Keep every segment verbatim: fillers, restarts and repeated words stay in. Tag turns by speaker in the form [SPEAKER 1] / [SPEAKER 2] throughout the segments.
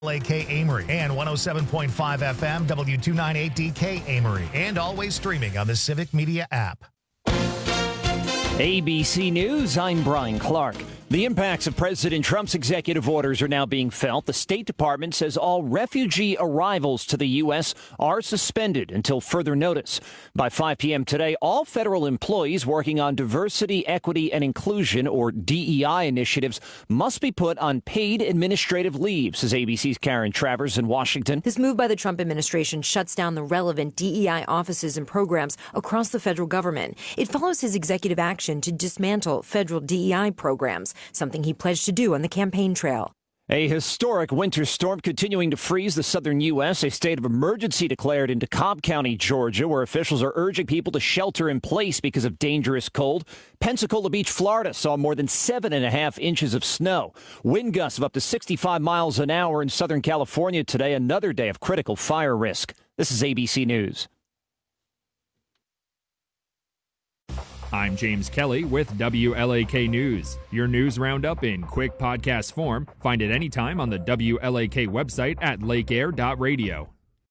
[SPEAKER 1] L A K Amory and one oh seven point five F M W two ninety-eight D K Amory, and always streaming on the Civic Media app.
[SPEAKER 2] A B C News, I'm Brian Clark. The impacts of President Trump's executive orders are now being felt. The State Department says all refugee arrivals to the U S are suspended until further notice. By five p.m. today, all federal employees working on diversity, equity, and inclusion, or D E I initiatives, must be put on paid administrative leave, says A B C's Karen Travers in Washington.
[SPEAKER 3] This move by the Trump administration shuts down the relevant D E I offices and programs across the federal government. It follows his executive action to dismantle federal D E I programs, something he pledged to do on the campaign trail.
[SPEAKER 2] A historic winter storm continuing to freeze the southern U S. A state of emergency declared into Cobb County, Georgia, where officials are urging people to shelter in place because of dangerous cold. Pensacola Beach, Florida, saw more than seven and a half inches of snow. Wind gusts of up to sixty-five miles an hour in Southern California today. Another day of critical fire risk. This is A B C News.
[SPEAKER 4] I'm James Kelly with W L A K News. Your news roundup in quick podcast form. Find it anytime on the W L A K website at lake air dot radio.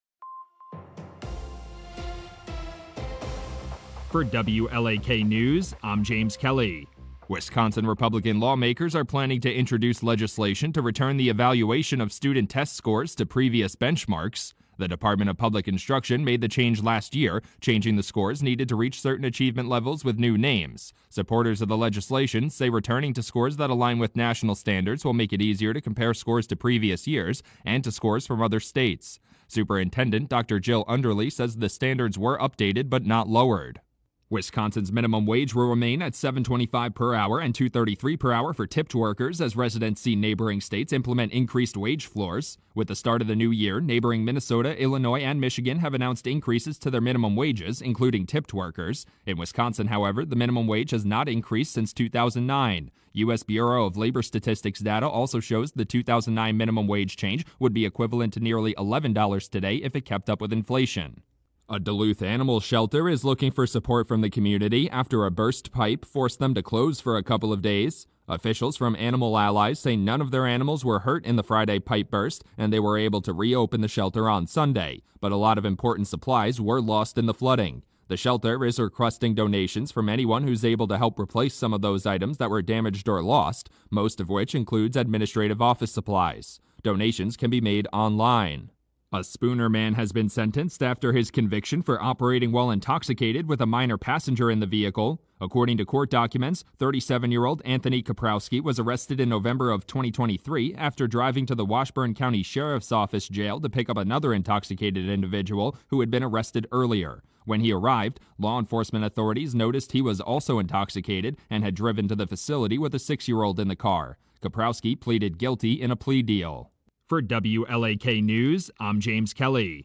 [SPEAKER 4] For W L A K News, I'm James Kelly. Wisconsin Republican lawmakers are planning to introduce legislation to return the evaluation of student test scores to previous benchmarks. The Department of Public Instruction made the change last year, changing the scores needed to reach certain achievement levels with new names. Supporters of the legislation say returning to scores that align with national standards will make it easier to compare scores to previous years and to scores from other states. Superintendent Doctor Jill Underly says the standards were updated but not lowered. Wisconsin's minimum wage will remain at seven dollars and twenty-five cents per hour and two dollars and thirty-three cents per hour for tipped workers as residents see neighboring states implement increased wage floors. With the start of the new year, neighboring Minnesota, Illinois, and Michigan have announced increases to their minimum wages, including tipped workers. In Wisconsin, however, the minimum wage has not increased since two thousand nine. U S Bureau of Labor Statistics data also shows the two thousand nine minimum wage change would be equivalent to nearly eleven dollars today if it kept up with inflation. A Duluth animal shelter is looking for support from the community after a burst pipe forced them to close for a couple of days. Officials from Animal Allies say none of their animals were hurt in the Friday pipe burst, and they were able to reopen the shelter on Sunday. But a lot of important supplies were lost in the flooding. The shelter is requesting donations from anyone who's able to help replace some of those items that were damaged or lost, most of which includes administrative office supplies. Donations can be made online. A Spooner man has been sentenced after his conviction for operating while intoxicated with a minor passenger in the vehicle. According to court documents, thirty-seven-year-old Anthony Kaprowski was arrested in November of twenty twenty-three after driving to the Washburn County Sheriff's Office jail to pick up another intoxicated individual who had been arrested earlier. When he arrived, law enforcement authorities noticed he was also intoxicated and had driven to the facility with a six-year-old in the car. Kaprowski pleaded guilty in a plea deal. For W L A K News, I'm James Kelly.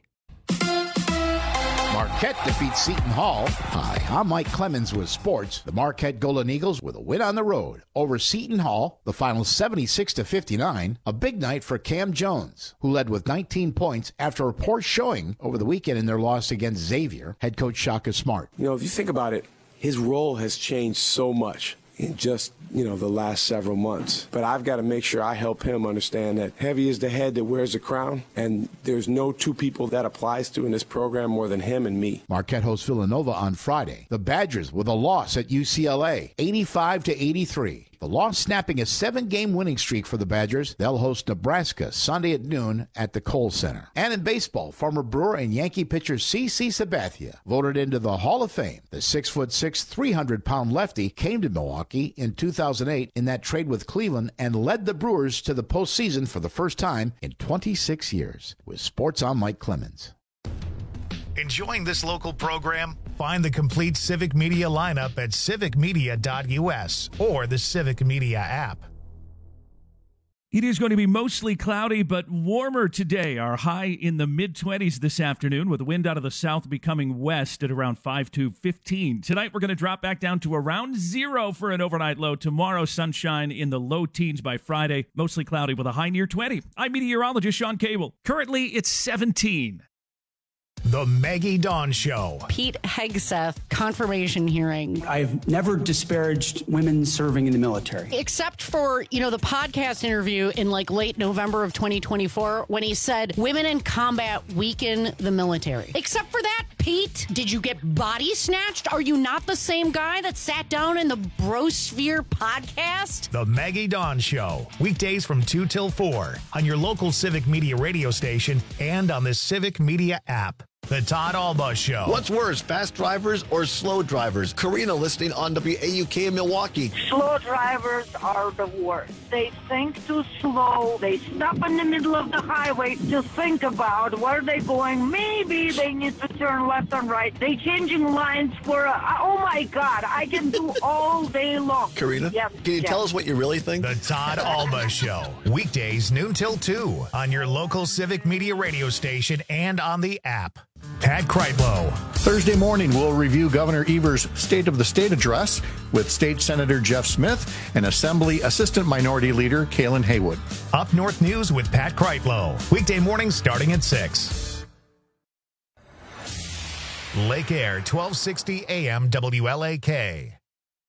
[SPEAKER 5] Marquette defeats Seton Hall. Hi, I'm Mike Clemens with sports. The Marquette Golden Eagles with a win on the road over Seton Hall. The final seventy-six to fifty-nine. A big night for Cam Jones, who led with nineteen points after a poor showing over the weekend in their loss against Xavier. Head coach Shaka Smart.
[SPEAKER 6] You know, if you think about it, his role has changed so much in just, you know, the last several months. But I've got to make sure I help him understand that heavy is the head that wears the crown, and there's no two people that applies to in this program more than him and me.
[SPEAKER 5] Marquette hosts Villanova on Friday. The Badgers with a loss at U C L A, eighty-five to eighty-three. The loss snapping a seven-game winning streak for the Badgers. They'll host Nebraska Sunday at noon at the Kohl Center. And in baseball, former Brewer and Yankee pitcher C C Sabathia voted into the Hall of Fame. The six foot six, three hundred pound lefty came to Milwaukee in two thousand eight in that trade with Cleveland and led the Brewers to the postseason for the first time in twenty-six years. With Sports, I'm Mike Clemens.
[SPEAKER 1] Enjoying this local program? Find the complete Civic Media lineup at civic media dot U S or the Civic Media app.
[SPEAKER 7] It is going to be mostly cloudy, but warmer today. Our high in the mid-twenties this afternoon, with the wind out of the south becoming west at around five to fifteen. Tonight, we're going to drop back down to around zero for an overnight low. Tomorrow, sunshine in the low teens by Friday. Mostly cloudy with a high near twenty. I'm meteorologist Sean Cable. Currently, it's seventeen.
[SPEAKER 1] The Maggie Dawn Show.
[SPEAKER 8] Pete Hegseth confirmation hearing.
[SPEAKER 9] I've never disparaged women serving in the military.
[SPEAKER 8] Except for, you know, the podcast interview in like late November of twenty twenty-four when he said women in combat weaken the military. Except for that, Pete, did you get body snatched? Are you not the same guy that sat down in the Brosphere podcast?
[SPEAKER 1] The Maggie Dawn Show. Weekdays from two till four on your local Civic Media radio station and on the Civic Media app. The Todd Alba Show.
[SPEAKER 10] What's worse, fast drivers or slow drivers? Karina listening on W A U K in Milwaukee.
[SPEAKER 11] Slow drivers are the worst. They think too slow. They stop in the middle of the highway to think about where they're going. Maybe they need to turn left and right. They changing lines for, a, oh my God, I can do all day long.
[SPEAKER 10] Karina,
[SPEAKER 11] yep,
[SPEAKER 10] can you
[SPEAKER 11] yep.
[SPEAKER 10] tell us what you really think?
[SPEAKER 1] The Todd Alba Show. Weekdays noon till two on your local Civic Media radio station and on the app. Pat Kreitlow.
[SPEAKER 12] Thursday morning, we'll review Governor Evers' State of the State address with State Senator Jeff Smith and Assembly Assistant Minority Leader Kaylin Haywood.
[SPEAKER 1] Up North News with Pat Kreitlow. Weekday mornings starting at six. Lake Air, twelve sixty A M W L A K.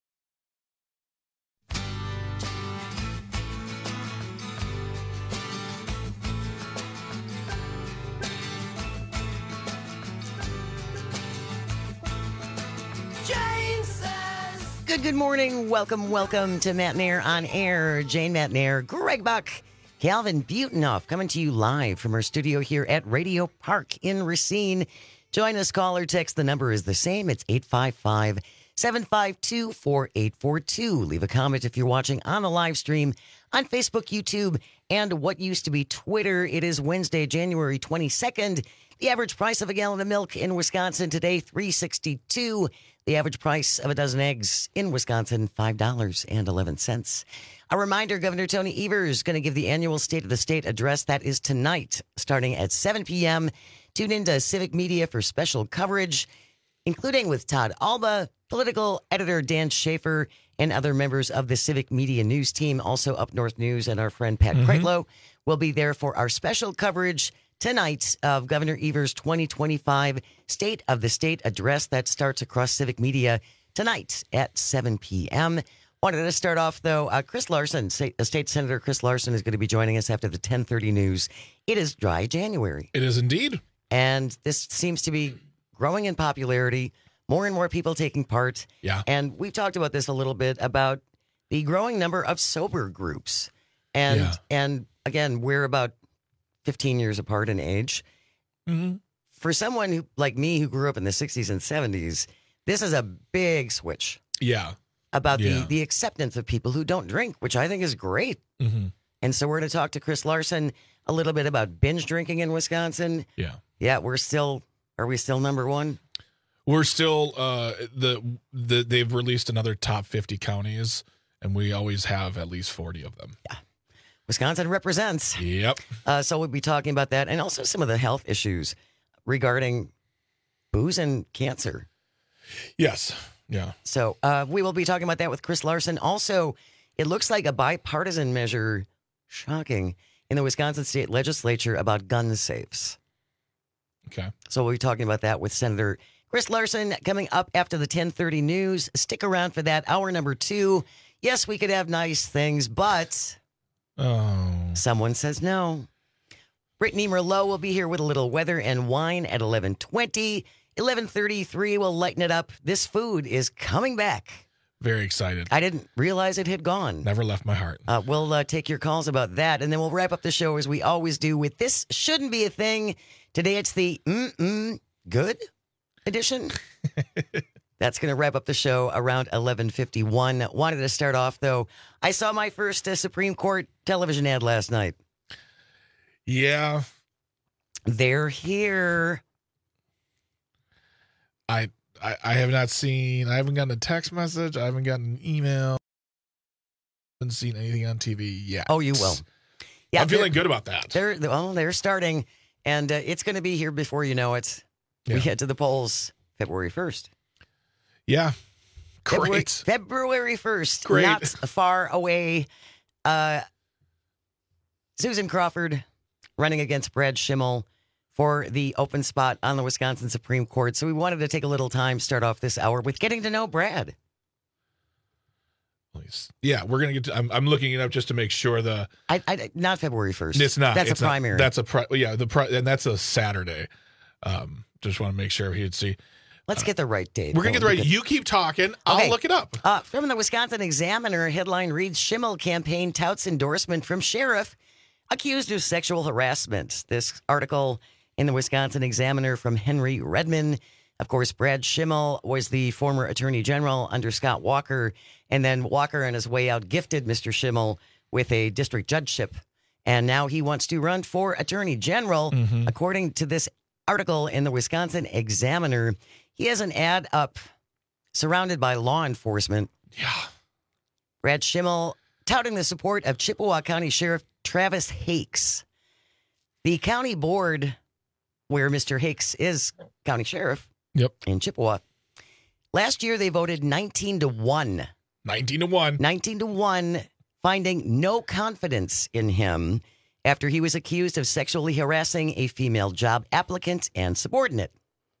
[SPEAKER 13] Good, good morning. Welcome, welcome to Matt Nair on Air. Jane Matt Nair, Greg Buck, Calvin Butenoff coming to you live from our studio here at Radio Park in Racine. Join us, call or text. The number is the same. It's eight five five, seven five two, four eight four two. Leave a comment if you're watching on the live stream on Facebook, YouTube, and what used to be Twitter. It is Wednesday, January twenty-second. The average price of a gallon of milk in Wisconsin today, three dollars and sixty-two cents. The average price of a dozen eggs in Wisconsin, five dollars and eleven cents. A reminder, Governor Tony Evers is going to give the annual State of the State address. That is tonight, starting at seven p.m. Tune into Civic Media for special coverage, including with Todd Alba, political editor Dan Schaefer, and other members of the Civic Media News team. Also, Up North News and our friend Pat mm-hmm. Kreitlow will be there for our special coverage tonight of Governor Evers' twenty twenty-five State of the State address that starts across Civic Media tonight at seven p.m. Wanted to start off, though, uh, Chris Larson, State, uh, State Senator Chris Larson is going to be joining us after the ten thirty news. It is dry January.
[SPEAKER 14] It is indeed.
[SPEAKER 13] And this seems to be growing in popularity, more and more people taking part.
[SPEAKER 14] Yeah.
[SPEAKER 13] And we've talked about this a little bit about the growing number of sober groups. And,
[SPEAKER 14] yeah.
[SPEAKER 13] and again, we're about fifteen years apart in age.
[SPEAKER 14] Mm-hmm.
[SPEAKER 13] For someone who, like me, who grew up in the sixties and seventies, this is a big switch.
[SPEAKER 14] Yeah.
[SPEAKER 13] About
[SPEAKER 14] yeah.
[SPEAKER 13] the, the acceptance of people who don't drink, which I think is great.
[SPEAKER 14] Mm-hmm.
[SPEAKER 13] And so we're going to talk to Chris Larson a little bit about binge drinking in Wisconsin.
[SPEAKER 14] Yeah.
[SPEAKER 13] Yeah, we're still, are we still number one?
[SPEAKER 14] We're still, uh, the, the they've released another top fifty counties, and we always have at least forty of them.
[SPEAKER 13] Yeah. Wisconsin represents.
[SPEAKER 14] Yep.
[SPEAKER 13] Uh, so we'll be talking about that and also some of the health issues regarding booze and cancer.
[SPEAKER 14] Yes. Yeah.
[SPEAKER 13] So uh, we will be talking about that with Chris Larson. Also, it looks like a bipartisan measure, shocking, in the Wisconsin State Legislature about gun safes.
[SPEAKER 14] Okay.
[SPEAKER 13] So we'll be talking about that with Senator Chris Larson coming up after the ten thirty news. Stick around for that. Hour number two. Yes, we could have nice things, but
[SPEAKER 14] oh,
[SPEAKER 13] someone says no. Brittany Merlot will be here with a little weather and wine at eleven twenty. eleven thirty-three will lighten it up. This food is coming back.
[SPEAKER 14] Very excited.
[SPEAKER 13] I didn't realize it had gone.
[SPEAKER 14] Never left my heart.
[SPEAKER 13] Uh, we'll uh, take your calls about that, and then we'll wrap up the show as we always do with This Shouldn't Be a Thing. Today it's the mm-mm good edition. That's going to wrap up the show around eleven fifty-one. Wanted to start off, though. I saw my first uh, Supreme Court television ad last night.
[SPEAKER 14] Yeah.
[SPEAKER 13] They're here.
[SPEAKER 14] I, I I have not seen, I haven't gotten a text message. I haven't gotten an email. I haven't seen anything on T V yet.
[SPEAKER 13] Oh, you will.
[SPEAKER 14] Yeah, I'm feeling good about that.
[SPEAKER 13] They're, well, they're starting, and uh, it's going to be here before you know it. Yeah. We head to the polls February first.
[SPEAKER 14] Yeah. Great.
[SPEAKER 13] February, February first.
[SPEAKER 14] Great.
[SPEAKER 13] Not far away. Uh, Susan Crawford running against Brad Schimmel for the open spot on the Wisconsin Supreme Court. So we wanted to take a little time, start off this hour with getting to know Brad.
[SPEAKER 14] Yeah, we're gonna get to. I'm, I'm looking it up just to make sure the.
[SPEAKER 13] I, I not February first.
[SPEAKER 14] It's not.
[SPEAKER 13] That's
[SPEAKER 14] it's
[SPEAKER 13] a primary.
[SPEAKER 14] Not, that's a pri- yeah. The pri- and that's a Saturday. Um, just want to make sure he'd see.
[SPEAKER 13] Let's uh, get the right date.
[SPEAKER 14] We're gonna get the right. You keep talking. I'll
[SPEAKER 13] okay.
[SPEAKER 14] look it up.
[SPEAKER 13] Uh, from the Wisconsin Examiner, headline reads: Schimmel campaign touts endorsement from sheriff accused of sexual harassment. This article in the Wisconsin Examiner from Henry Redman. Of course, Brad Schimmel was the former attorney general under Scott Walker, and then Walker, on his way out, gifted Mister Schimmel with a district judgeship. And now he wants to run for attorney general. Mm-hmm. According to this article in the Wisconsin Examiner, he has an ad up surrounded by law enforcement.
[SPEAKER 14] Yeah.
[SPEAKER 13] Brad Schimmel touting the support of Chippewa County Sheriff Travis Hakes. The county board, where Mister Hakes is county sheriff,
[SPEAKER 14] Yep.
[SPEAKER 13] in Chippewa. Last year, they voted nineteen to one.
[SPEAKER 14] nineteen to one.
[SPEAKER 13] nineteen to one, finding no confidence in him after he was accused of sexually harassing a female job applicant and subordinate.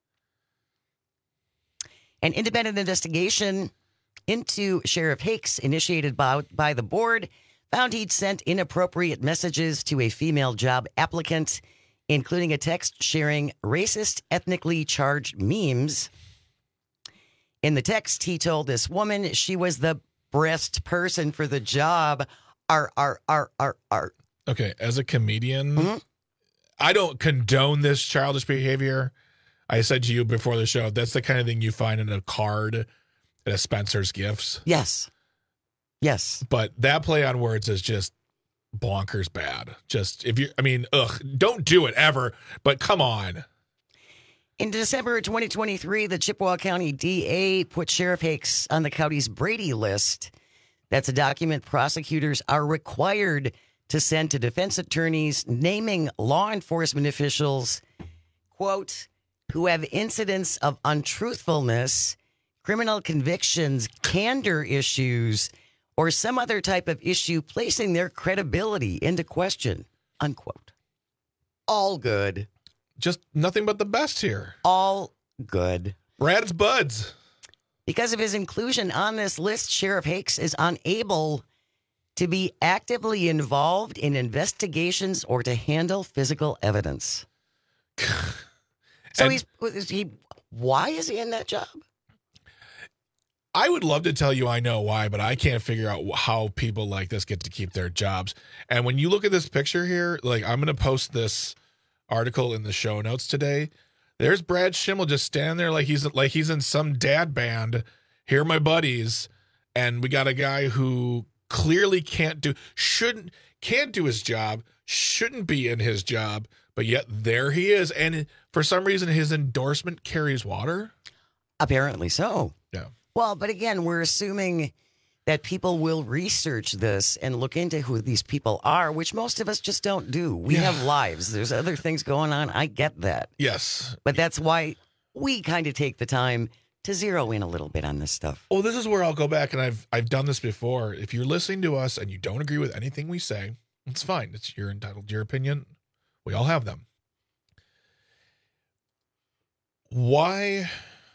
[SPEAKER 13] An independent investigation into Sheriff Hakes, initiated by, by the board, found he'd sent inappropriate messages to a female job applicant, including a text sharing racist, ethnically charged memes. In the text, he told this woman she was the best person for the job. R, R, R, R, R.
[SPEAKER 14] Okay, as a comedian,
[SPEAKER 13] mm-hmm.
[SPEAKER 14] I don't condone this childish behavior. I said to you before the show, that's the kind of thing you find in a card at a Spencer's Gifts.
[SPEAKER 13] Yes. Yes.
[SPEAKER 14] But that play on words is just bonkers bad. Just if you, I mean, ugh, don't do it ever, but come on.
[SPEAKER 13] In December twenty twenty-three, the Chippewa County D A put Sheriff Hakes on the county's Brady list. That's a document prosecutors are required to send to defense attorneys, naming law enforcement officials, quote, who have incidents of untruthfulness, criminal convictions, candor issues, or some other type of issue placing their credibility into question, unquote. All good.
[SPEAKER 14] Just nothing but the best here.
[SPEAKER 13] All good.
[SPEAKER 14] Brad's buds.
[SPEAKER 13] Because of his inclusion on this list, Sheriff Hakes is unable to be actively involved in investigations or to handle physical evidence. So
[SPEAKER 14] and
[SPEAKER 13] he's he. Why is he in that job?
[SPEAKER 14] I would love to tell you I know why, but I can't figure out how people like this get to keep their jobs. And when you look at this picture here, like I'm going to post this article in the show notes today. There's Brad Schimmel just standing there like he's like he's in some dad band. Here are my buddies, and we got a guy who clearly can't do shouldn't can't do his job, shouldn't be in his job, but yet there he is, and for some reason his endorsement carries water.
[SPEAKER 13] Apparently so.
[SPEAKER 14] Yeah.
[SPEAKER 13] Well, but again, we're assuming that people will research this and look into who these people are, which most of us just don't do. We
[SPEAKER 14] Yeah.
[SPEAKER 13] have lives. There's other things going on. I get that.
[SPEAKER 14] Yes.
[SPEAKER 13] But that's why we kind of take the time to zero in a little bit on this stuff.
[SPEAKER 14] Well, this is where I'll go back, and I've I've done this before. If you're listening to us and you don't agree with anything we say, it's fine. It's you're entitled to your opinion. We all have them. Why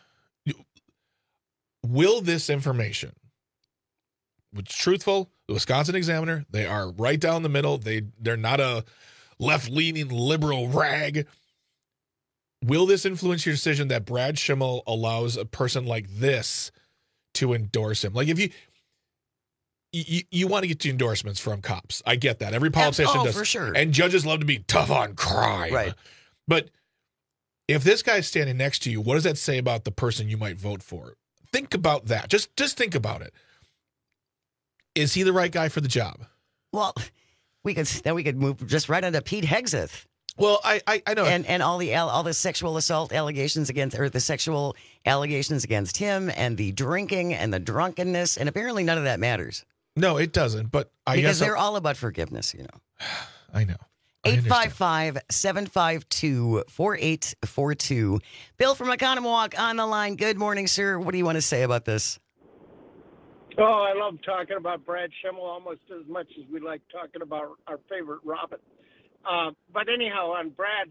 [SPEAKER 14] will this information, which is truthful, the Wisconsin Examiner, they are right down the middle. They they're not a left-leaning liberal rag. Will this influence your decision that Brad Schimmel allows a person like this to endorse him? Like if you you, you want to get the endorsements from cops. I get that. Every politician
[SPEAKER 13] oh,
[SPEAKER 14] does.
[SPEAKER 13] for sure.
[SPEAKER 14] And judges love to be tough on crime.
[SPEAKER 13] Right.
[SPEAKER 14] But if this guy's standing next to you, what does that say about the person you might vote for? Think about that. Just just think about it. Is he the right guy for the job?
[SPEAKER 13] Well, we could then we could move just right into Pete Hegseth.
[SPEAKER 14] Well, I, I, I know,
[SPEAKER 13] and and all the all the sexual assault allegations against, or the sexual allegations against him, and the drinking and the drunkenness, and apparently none of that matters.
[SPEAKER 14] No, it doesn't. But I
[SPEAKER 13] because
[SPEAKER 14] guess
[SPEAKER 13] they're
[SPEAKER 14] I'll,
[SPEAKER 13] all about forgiveness, you know.
[SPEAKER 14] I know.
[SPEAKER 13] eight five five, seven five two, four eight four two. Bill from Economowalk on the line. Good morning, sir. What do you want to say about this?
[SPEAKER 15] Oh, I love talking about Brad Schimmel almost as much as we like talking about our favorite Robin. Uh, but anyhow, on Brad,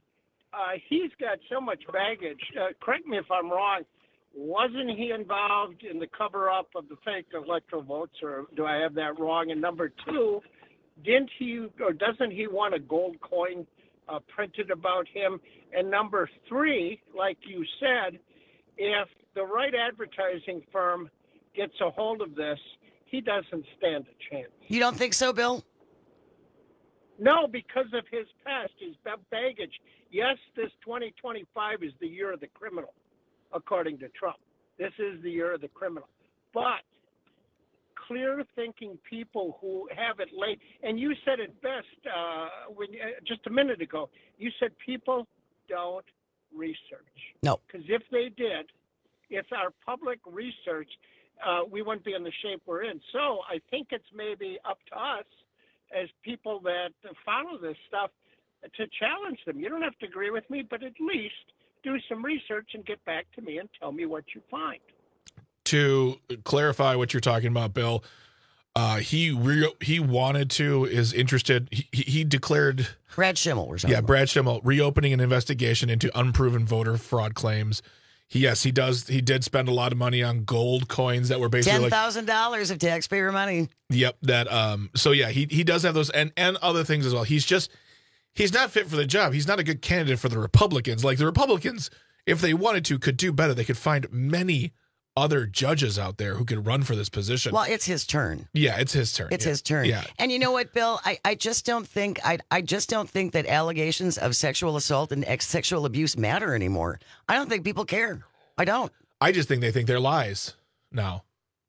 [SPEAKER 15] uh, he's got so much baggage. Uh, correct me if I'm wrong. Wasn't he involved in the cover-up of the fake electoral votes, or do I have that wrong? And number two, didn't he, or doesn't he want a gold coin uh, printed about him? And number three, like you said, if the right advertising firm gets a hold of this, he doesn't stand a chance.
[SPEAKER 13] You don't think so, Bill?
[SPEAKER 15] No, because of his past, his baggage. Yes, this twenty twenty-five is the year of the criminal, according to Trump. This is the year of the criminal. But clear-thinking people who have it late, and you said it best uh, when uh, just a minute ago. You said people don't research.
[SPEAKER 13] No.
[SPEAKER 15] Because if they did, if our public research, uh, we wouldn't be in the shape we're in. So I think it's maybe up to us as people that follow this stuff to challenge them. You don't have to agree with me, but at least do some research and get back to me and tell me what you find.
[SPEAKER 14] To clarify what you're talking about, Bill, uh, he re- he wanted to, is interested. He, he, he declared
[SPEAKER 13] Brad Schimmel. We're talking
[SPEAKER 14] yeah,
[SPEAKER 13] about.
[SPEAKER 14] Brad Schimmel reopening an investigation into unproven voter fraud claims. He, yes, he does. He did spend a lot of money on gold coins that were basically
[SPEAKER 13] ten
[SPEAKER 14] like
[SPEAKER 13] thousand dollars of taxpayer money.
[SPEAKER 14] Yep. That. Um. So yeah, he he does have those and and other things as well. He's just he's not fit for the job. He's not a good candidate for the Republicans. Like the Republicans, if they wanted to, could do better. They could find many other judges out there who could run for this position.
[SPEAKER 13] Well, it's his turn.
[SPEAKER 14] Yeah, it's his turn.
[SPEAKER 13] It's
[SPEAKER 14] yeah.
[SPEAKER 13] his turn.
[SPEAKER 14] Yeah.
[SPEAKER 13] And you know what, Bill? I, I just don't think I I just don't think that allegations of sexual assault and ex- sexual abuse matter anymore. I don't think people care. I don't.
[SPEAKER 14] I just think they think they're lies now.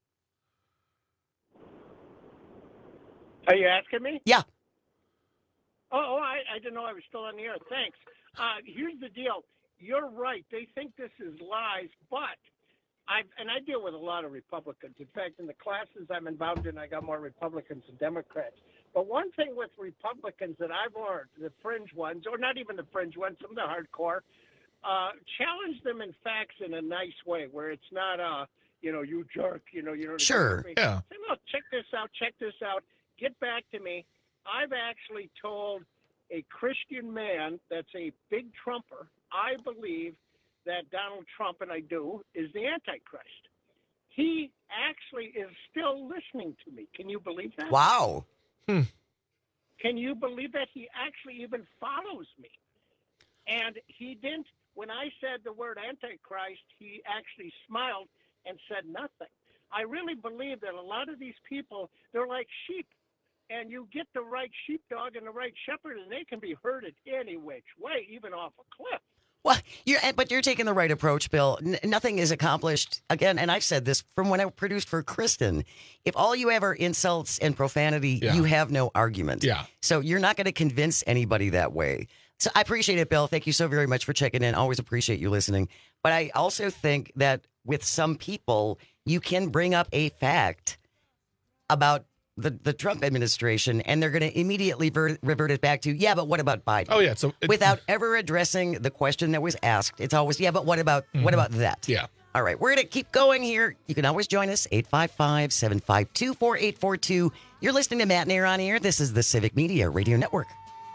[SPEAKER 15] Are you asking me?
[SPEAKER 13] Yeah.
[SPEAKER 15] Oh, oh I, I didn't know I was still on the air. Thanks. Uh, here's the deal. You're right. They think this is lies, but I and I deal with a lot of Republicans. In fact, in the classes I'm involved in, I got more Republicans than Democrats. But one thing with Republicans that I've learned, the fringe ones, or not even the fringe ones, some of the hardcore, uh, challenge them in facts in a nice way, where it's not, uh, you know, you jerk, you know, you know.
[SPEAKER 13] Sure.
[SPEAKER 14] Yeah.
[SPEAKER 15] Say, look, check this out, check this out. Get back to me. I've actually told a Christian man that's a big Trumper, I believe that Donald Trump, and I do, is the Antichrist. He actually is still listening to me. Can you believe that?
[SPEAKER 13] Wow.
[SPEAKER 14] Hmm.
[SPEAKER 15] Can you believe that? He actually even follows me. And he didn't, when I said the word Antichrist, he actually smiled and said nothing. I really believe that a lot of these people, they're like sheep. And you get the right sheepdog and the right shepherd, and they can be herded any which way, even off a cliff.
[SPEAKER 13] Well, you're, but you're taking the right approach, Bill. N- nothing is accomplished, again, and I've said this from when I produced for Kristen. If all you have are insults and profanity,
[SPEAKER 14] Yeah.
[SPEAKER 13] you have no argument.
[SPEAKER 14] Yeah.
[SPEAKER 13] So you're not going to convince anybody that way. So I appreciate it, Bill. Thank you so very much for checking in. Always appreciate you listening. But I also think that with some people, you can bring up a fact about the, the Trump administration, and they're going to immediately ver- revert it back to, yeah, but what about Biden?
[SPEAKER 14] Oh yeah. So it,
[SPEAKER 13] Without ever addressing the question that was asked. It's always, yeah, but what about
[SPEAKER 14] Mm-hmm.
[SPEAKER 13] what about that?
[SPEAKER 14] Yeah.
[SPEAKER 13] All right, we're going to keep going here. You can always join us, eight five five, seven five two, four eight four two. You're listening to Matt and Air on Air. This is the Civic Media Radio Network.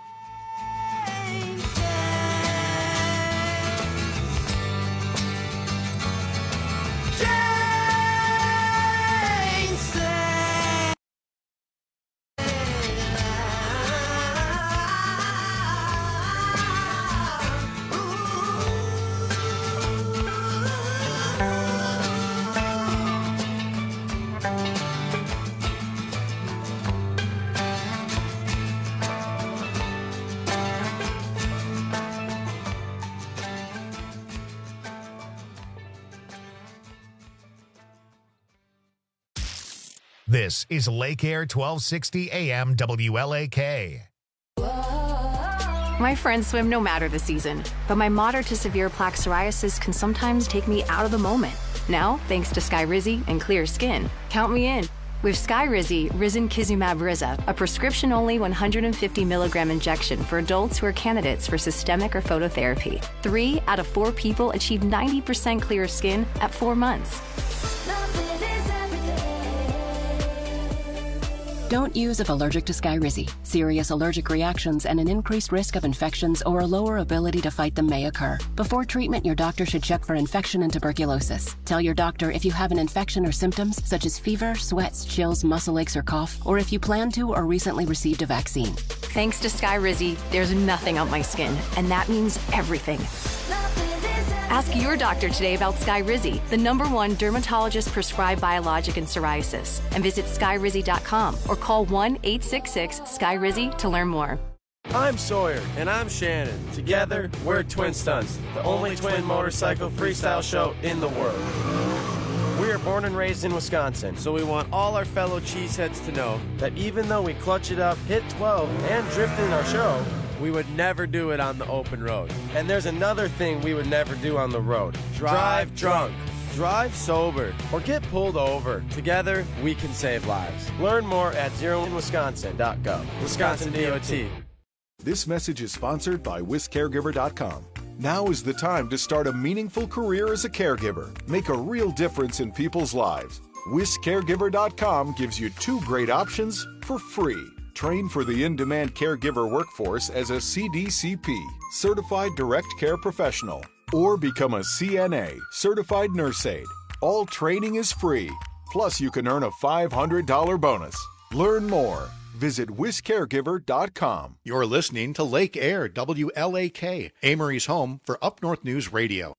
[SPEAKER 1] This is Lake Air twelve sixty A M W L A K.
[SPEAKER 16] My friends swim no matter the season, but my moderate to severe plaque psoriasis can sometimes take me out of the moment. Now, thanks to Skyrizi and clear skin, count me in. With Skyrizi, Risankizumab Riza, a prescription-only one hundred fifty milligram injection for adults who are candidates for systemic or phototherapy. Three out of four people achieve ninety percent clear skin at four months.
[SPEAKER 17] Don't use if allergic to Skyrizi. Serious allergic reactions and an increased risk of infections or a lower ability to fight them may occur. Before treatment, your doctor should check for infection and tuberculosis. Tell your doctor if you have an infection or symptoms such as fever, sweats, chills, muscle aches, or cough, or if you plan to or recently received a vaccine.
[SPEAKER 16] Thanks to Skyrizi, there's nothing on my skin, and that means everything. Ask your doctor today about Skyrizi, the number one dermatologist-prescribed biologic in psoriasis, and visit skyrizi dot com or call one eight six six Skyrizi to learn more.
[SPEAKER 18] I'm Sawyer, and I'm Shannon. Together, we're Twin Stunts, the only twin motorcycle freestyle show in the world. We are born and raised in Wisconsin, so we want all our fellow cheeseheads to know that even though we clutch it up, hit twelve, and drift in our show, we would never do it on the open road. And there's another thing we would never do on the road. Drive drunk. Drive sober. Or get pulled over. Together, we can save lives. Learn more at zero in wisconsin dot gov. Wisconsin D O T.
[SPEAKER 19] This message is sponsored by wis caregiver dot com. Now is the time to start a meaningful career as a caregiver. Make a real difference in people's lives. wis caregiver dot com gives you two great options for free. Train for the in-demand caregiver workforce as a C D C P, Certified Direct Care Professional, or become a C N A, Certified Nurse Aide. All training is free, plus you can earn a five hundred dollars bonus. Learn more. Visit wis caregiver dot com.
[SPEAKER 12] You're listening to Lake Air, W L A K, Amory's home for Up North News Radio.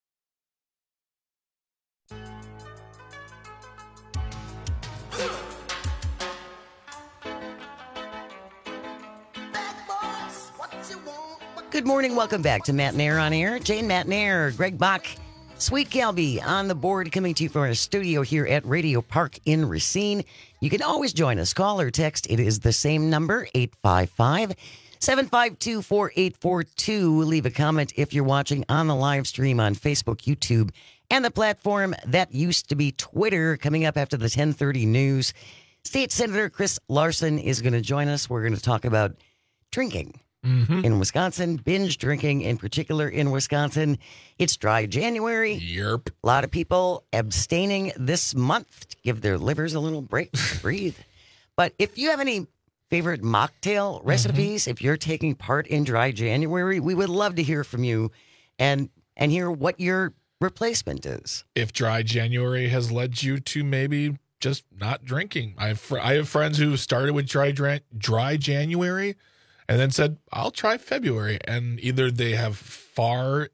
[SPEAKER 13] Good morning. Welcome back to Matt and Air on Air. Jane, Matt and Air, Greg Bach, Sweet Galby on the board, coming to you from our studio here at Radio Park in Racine. You can always join us. Call or text. It is the same number, eight five five, seven five two, four eight four two. Leave a comment if you're watching on the live stream on Facebook, YouTube, and the platform that used to be Twitter. Coming up after the ten thirty news, State Senator Chris Larson is going to join us. We're going to talk about drinking. Mm-hmm. In Wisconsin, binge drinking in particular in Wisconsin. It's dry January.
[SPEAKER 14] Yep.
[SPEAKER 13] A lot of people abstaining this month to give their livers a little break to breathe. But if you have any favorite mocktail recipes, mm-hmm. if you're taking part in dry January, we would love to hear from you and and hear what your replacement is.
[SPEAKER 14] If dry January has led you to maybe just not drinking. I have, fr- I have friends who started with dry dry, dry January and then said, I'll try February. And either they have far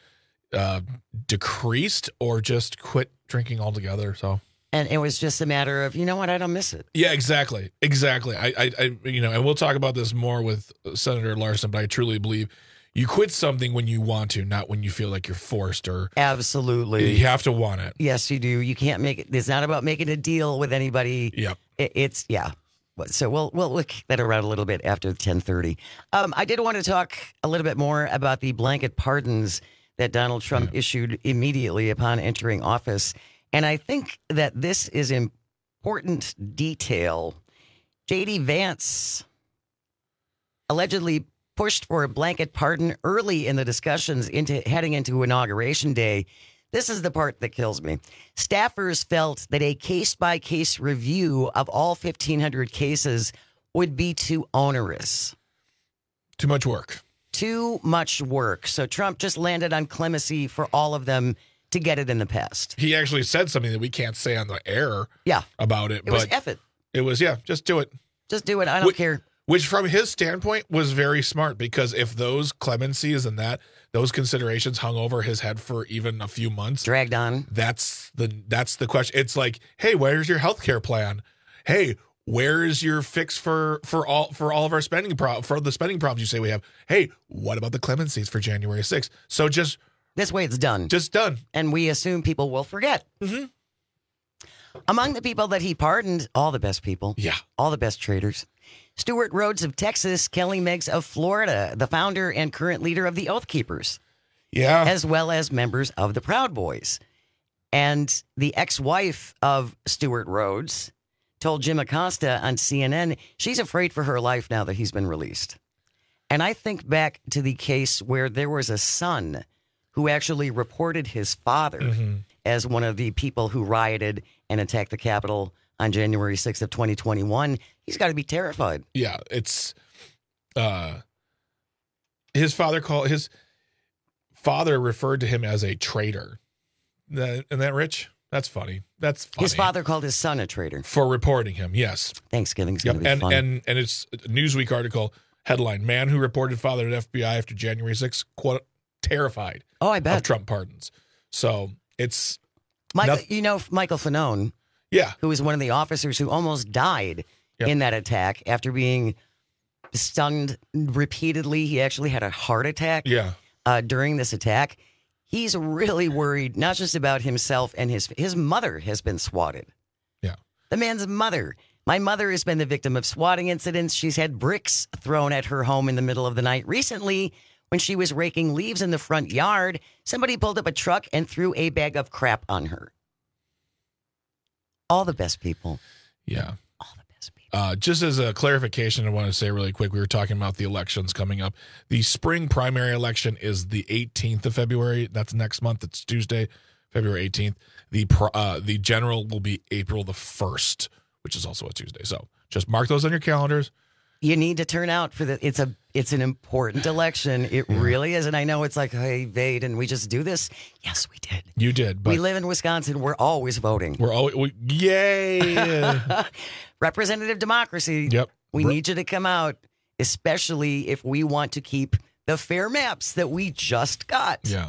[SPEAKER 14] uh, decreased or just quit drinking altogether. So,
[SPEAKER 13] and it was just a matter of, you know what, I don't miss it.
[SPEAKER 14] Yeah, exactly. Exactly. I, I, I, you know, and we'll talk about this more with Senator Larson, but I truly believe you quit something when you want to, not when you feel like you're forced or.
[SPEAKER 13] Absolutely.
[SPEAKER 14] You have to want it.
[SPEAKER 13] Yes, you do. You can't make it. It's not about making a deal with anybody.
[SPEAKER 14] Yep.
[SPEAKER 13] It, it's, yeah. So we'll we'll look that around a little bit after ten thirty. Um, I did want to talk a little bit more about the blanket pardons that Donald Trump yeah. issued immediately upon entering office. And I think that this is important detail. J D Vance allegedly pushed for a blanket pardon early in the discussions into heading into Inauguration Day. This is the part that kills me. Staffers felt that a case-by-case review of all fifteen hundred cases would be too onerous.
[SPEAKER 14] Too much work.
[SPEAKER 13] Too much work. So Trump just landed on clemency for all of them to get it in the past.
[SPEAKER 14] He actually said something that we can't say on the air
[SPEAKER 13] yeah.
[SPEAKER 14] about it.
[SPEAKER 13] It was F it.
[SPEAKER 14] It was, yeah, just do it.
[SPEAKER 13] Just do it. I don't
[SPEAKER 14] which,
[SPEAKER 13] care.
[SPEAKER 14] Which from his standpoint was very smart, because if those clemencies and that those considerations hung over his head for even a few months,
[SPEAKER 13] dragged on,
[SPEAKER 14] that's the that's the question. It's like, hey, where's your health care plan? Hey, where is your fix for for all for all of our spending pro- for the spending problems you say we have? Hey, what about the clemencies for January sixth? So just
[SPEAKER 13] this way it's done.
[SPEAKER 14] Just done.
[SPEAKER 13] And we assume people will forget.
[SPEAKER 14] Mm-hmm.
[SPEAKER 13] Among the people that he pardoned, all the best people.
[SPEAKER 14] Yeah.
[SPEAKER 13] All the best traders. Stewart Rhodes of Texas, Kelly Meggs of Florida, the founder and current leader of the Oath Keepers.
[SPEAKER 14] Yeah.
[SPEAKER 13] As well as members of the Proud Boys. And the ex-wife of Stewart Rhodes told Jim Acosta on C N N she's afraid for her life now that he's been released. And I think back to the case where there was a son who actually reported his father mm-hmm. as one of the people who rioted and attacked the Capitol on January sixth of twenty twenty-one. He's got to be terrified.
[SPEAKER 14] Yeah, it's uh, his father called his father referred to him as a traitor. That, isn't that Rich? That's funny. That's funny.
[SPEAKER 13] His father called his son a traitor
[SPEAKER 14] for reporting him. Yes,
[SPEAKER 13] Thanksgiving's
[SPEAKER 14] yep.
[SPEAKER 13] going to be
[SPEAKER 14] and,
[SPEAKER 13] fun.
[SPEAKER 14] And and it's a Newsweek article headline: Man who reported father at F B I after January sixth, quote, terrified.
[SPEAKER 13] Oh, I bet
[SPEAKER 14] of Trump pardons. So it's
[SPEAKER 13] Michael.
[SPEAKER 14] nothing-
[SPEAKER 13] You know Michael Fanone.
[SPEAKER 14] Yeah,
[SPEAKER 13] who was one of the officers who almost died yep. in that attack after being stunned repeatedly. He actually had a heart attack.
[SPEAKER 14] Yeah.
[SPEAKER 13] Uh, during this attack, he's really worried not just about himself and his his mother has been swatted.
[SPEAKER 14] Yeah.
[SPEAKER 13] The man's mother. My mother has been the victim of swatting incidents. She's had bricks thrown at her home in the middle of the night. Recently, when she was raking leaves in the front yard, somebody pulled up a truck and threw a bag of crap on her. All the best people.
[SPEAKER 14] Yeah.
[SPEAKER 13] All the best people.
[SPEAKER 14] Uh, just as a clarification, I want to say really quick, we were talking about the elections coming up. The spring primary election is the eighteenth of February. That's next month. It's Tuesday, February eighteenth. The uh, the general will be April the first, which is also a Tuesday. So just mark those on your calendars.
[SPEAKER 13] You need to turn out for the. It's a. It's an important election. It yeah. really is. And I know it's like, hey, Vade, and we just do this. Yes, we did.
[SPEAKER 14] You did. But
[SPEAKER 13] we live in Wisconsin. We're always voting.
[SPEAKER 14] We're always. We, yay.
[SPEAKER 13] Representative democracy.
[SPEAKER 14] Yep.
[SPEAKER 13] We
[SPEAKER 14] Bro-
[SPEAKER 13] need you to come out, especially if we want to keep the fair maps that we just got.
[SPEAKER 14] Yeah.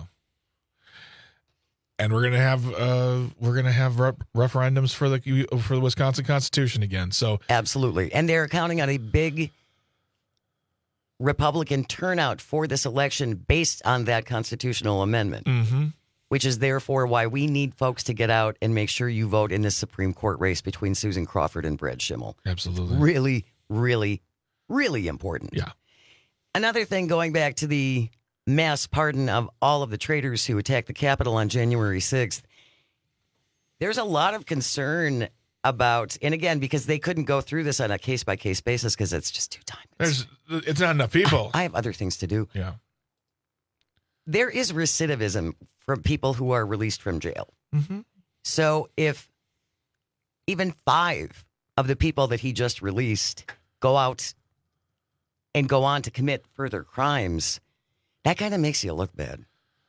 [SPEAKER 14] And we're gonna have uh, we're gonna have rep- referendums for the for the Wisconsin Constitution again. So
[SPEAKER 13] absolutely, and they're counting on a big Republican turnout for this election based on that constitutional amendment,
[SPEAKER 14] mm-hmm.
[SPEAKER 13] which is therefore why we need folks to get out and make sure you vote in this Supreme Court race between Susan Crawford and Brad Schimmel.
[SPEAKER 14] Absolutely,
[SPEAKER 13] really, really, really important.
[SPEAKER 14] Yeah.
[SPEAKER 13] Another thing, going back to the mass pardon of all of the traitors who attacked the Capitol on January sixth. There's a lot of concern about, and again, because they couldn't go through this on a case-by-case basis because it's just too time.
[SPEAKER 14] There's, it's not enough people.
[SPEAKER 13] I, I have other things to do.
[SPEAKER 14] Yeah.
[SPEAKER 13] There is recidivism from people who are released from jail.
[SPEAKER 14] Mm-hmm.
[SPEAKER 13] So if even five of the people that he just released go out and go on to commit further crimes, that kind of makes you look bad.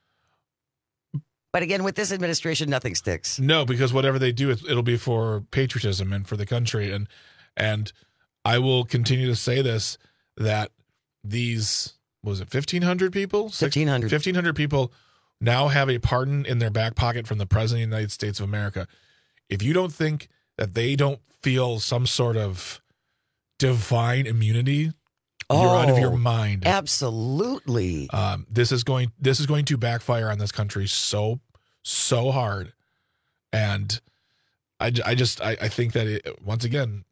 [SPEAKER 13] But again, with this administration, nothing sticks.
[SPEAKER 14] No, because whatever they do, it'll be for patriotism and for the country. And and I will continue to say this, that these, what was it, fifteen hundred people?
[SPEAKER 13] fifteen hundred.
[SPEAKER 14] fifteen hundred people now have a pardon in their back pocket from the President of the United States of America. If you don't think that they don't feel some sort of divine immunity,
[SPEAKER 13] Oh,
[SPEAKER 14] you're out of your mind.
[SPEAKER 13] Absolutely.
[SPEAKER 14] Um, this is going. This is going to backfire on this country so, so hard, and I, I just I, I think that it, once again,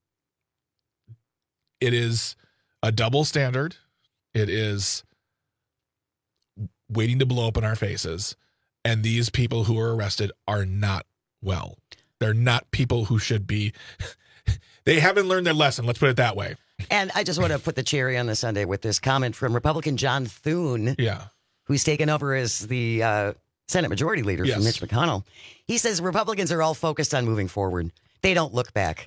[SPEAKER 14] it is a double standard. It is waiting to blow up in our faces, and these people who are arrested are not well. They're not people who should be. They haven't learned their lesson. Let's put it that way.
[SPEAKER 13] And I just want to put the cherry on the sundae with this comment from Republican John Thune,
[SPEAKER 14] yeah,
[SPEAKER 13] who's taken over as the uh, Senate Majority Leader
[SPEAKER 14] yes.
[SPEAKER 13] from Mitch McConnell. He says Republicans are all focused on moving forward. They don't look back.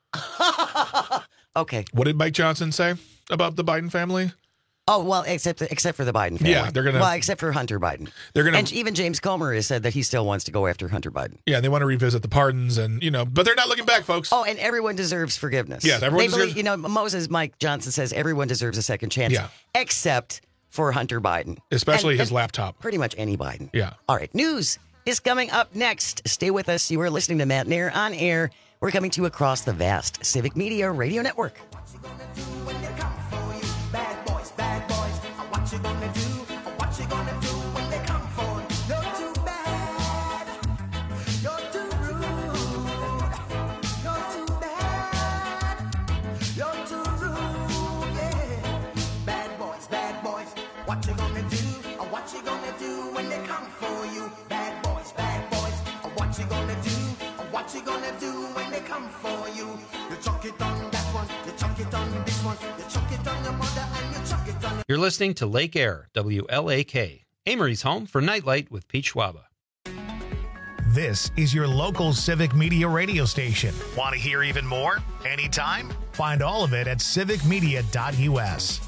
[SPEAKER 13] Okay.
[SPEAKER 14] What did Mike Johnson say about the Biden family?
[SPEAKER 13] Oh, well, except except for the Biden family.
[SPEAKER 14] Yeah, they're gonna.
[SPEAKER 13] Well, except for Hunter Biden.
[SPEAKER 14] They're gonna.
[SPEAKER 13] And even James Comer has said that he still wants to go after Hunter Biden.
[SPEAKER 14] Yeah, they want to revisit the pardons, and you know, but they're not looking back, folks.
[SPEAKER 13] Oh, and everyone deserves forgiveness.
[SPEAKER 14] Yes, everyone
[SPEAKER 13] they
[SPEAKER 14] deserves.
[SPEAKER 13] Believe, you know, Moses Mike Johnson says everyone deserves a second chance.
[SPEAKER 14] Yeah.
[SPEAKER 13] Except for Hunter Biden,
[SPEAKER 14] especially
[SPEAKER 13] and,
[SPEAKER 14] his
[SPEAKER 13] and
[SPEAKER 14] laptop.
[SPEAKER 13] Pretty much any Biden.
[SPEAKER 14] Yeah.
[SPEAKER 13] All right, news is coming up next. Stay with us. You are listening to Matt Nair on air. We're coming to you across the vast Civic Media Radio Network.
[SPEAKER 20] What you gonna do? Or what you gonna do when they come for you? Bad boys, bad boys. Or what you gonna do? Or what you gonna do when they come for you? You chuck it on that one, you chuck it on this one, you chuck it on your mother and you chuck it on.
[SPEAKER 21] You're listening to Lake Air, W L A K, Amory's home for Nightlight with Pete Schwaba.
[SPEAKER 1] This is your local Civic Media radio station. Want to hear even more? Anytime? Find all of it at civic media dot u s.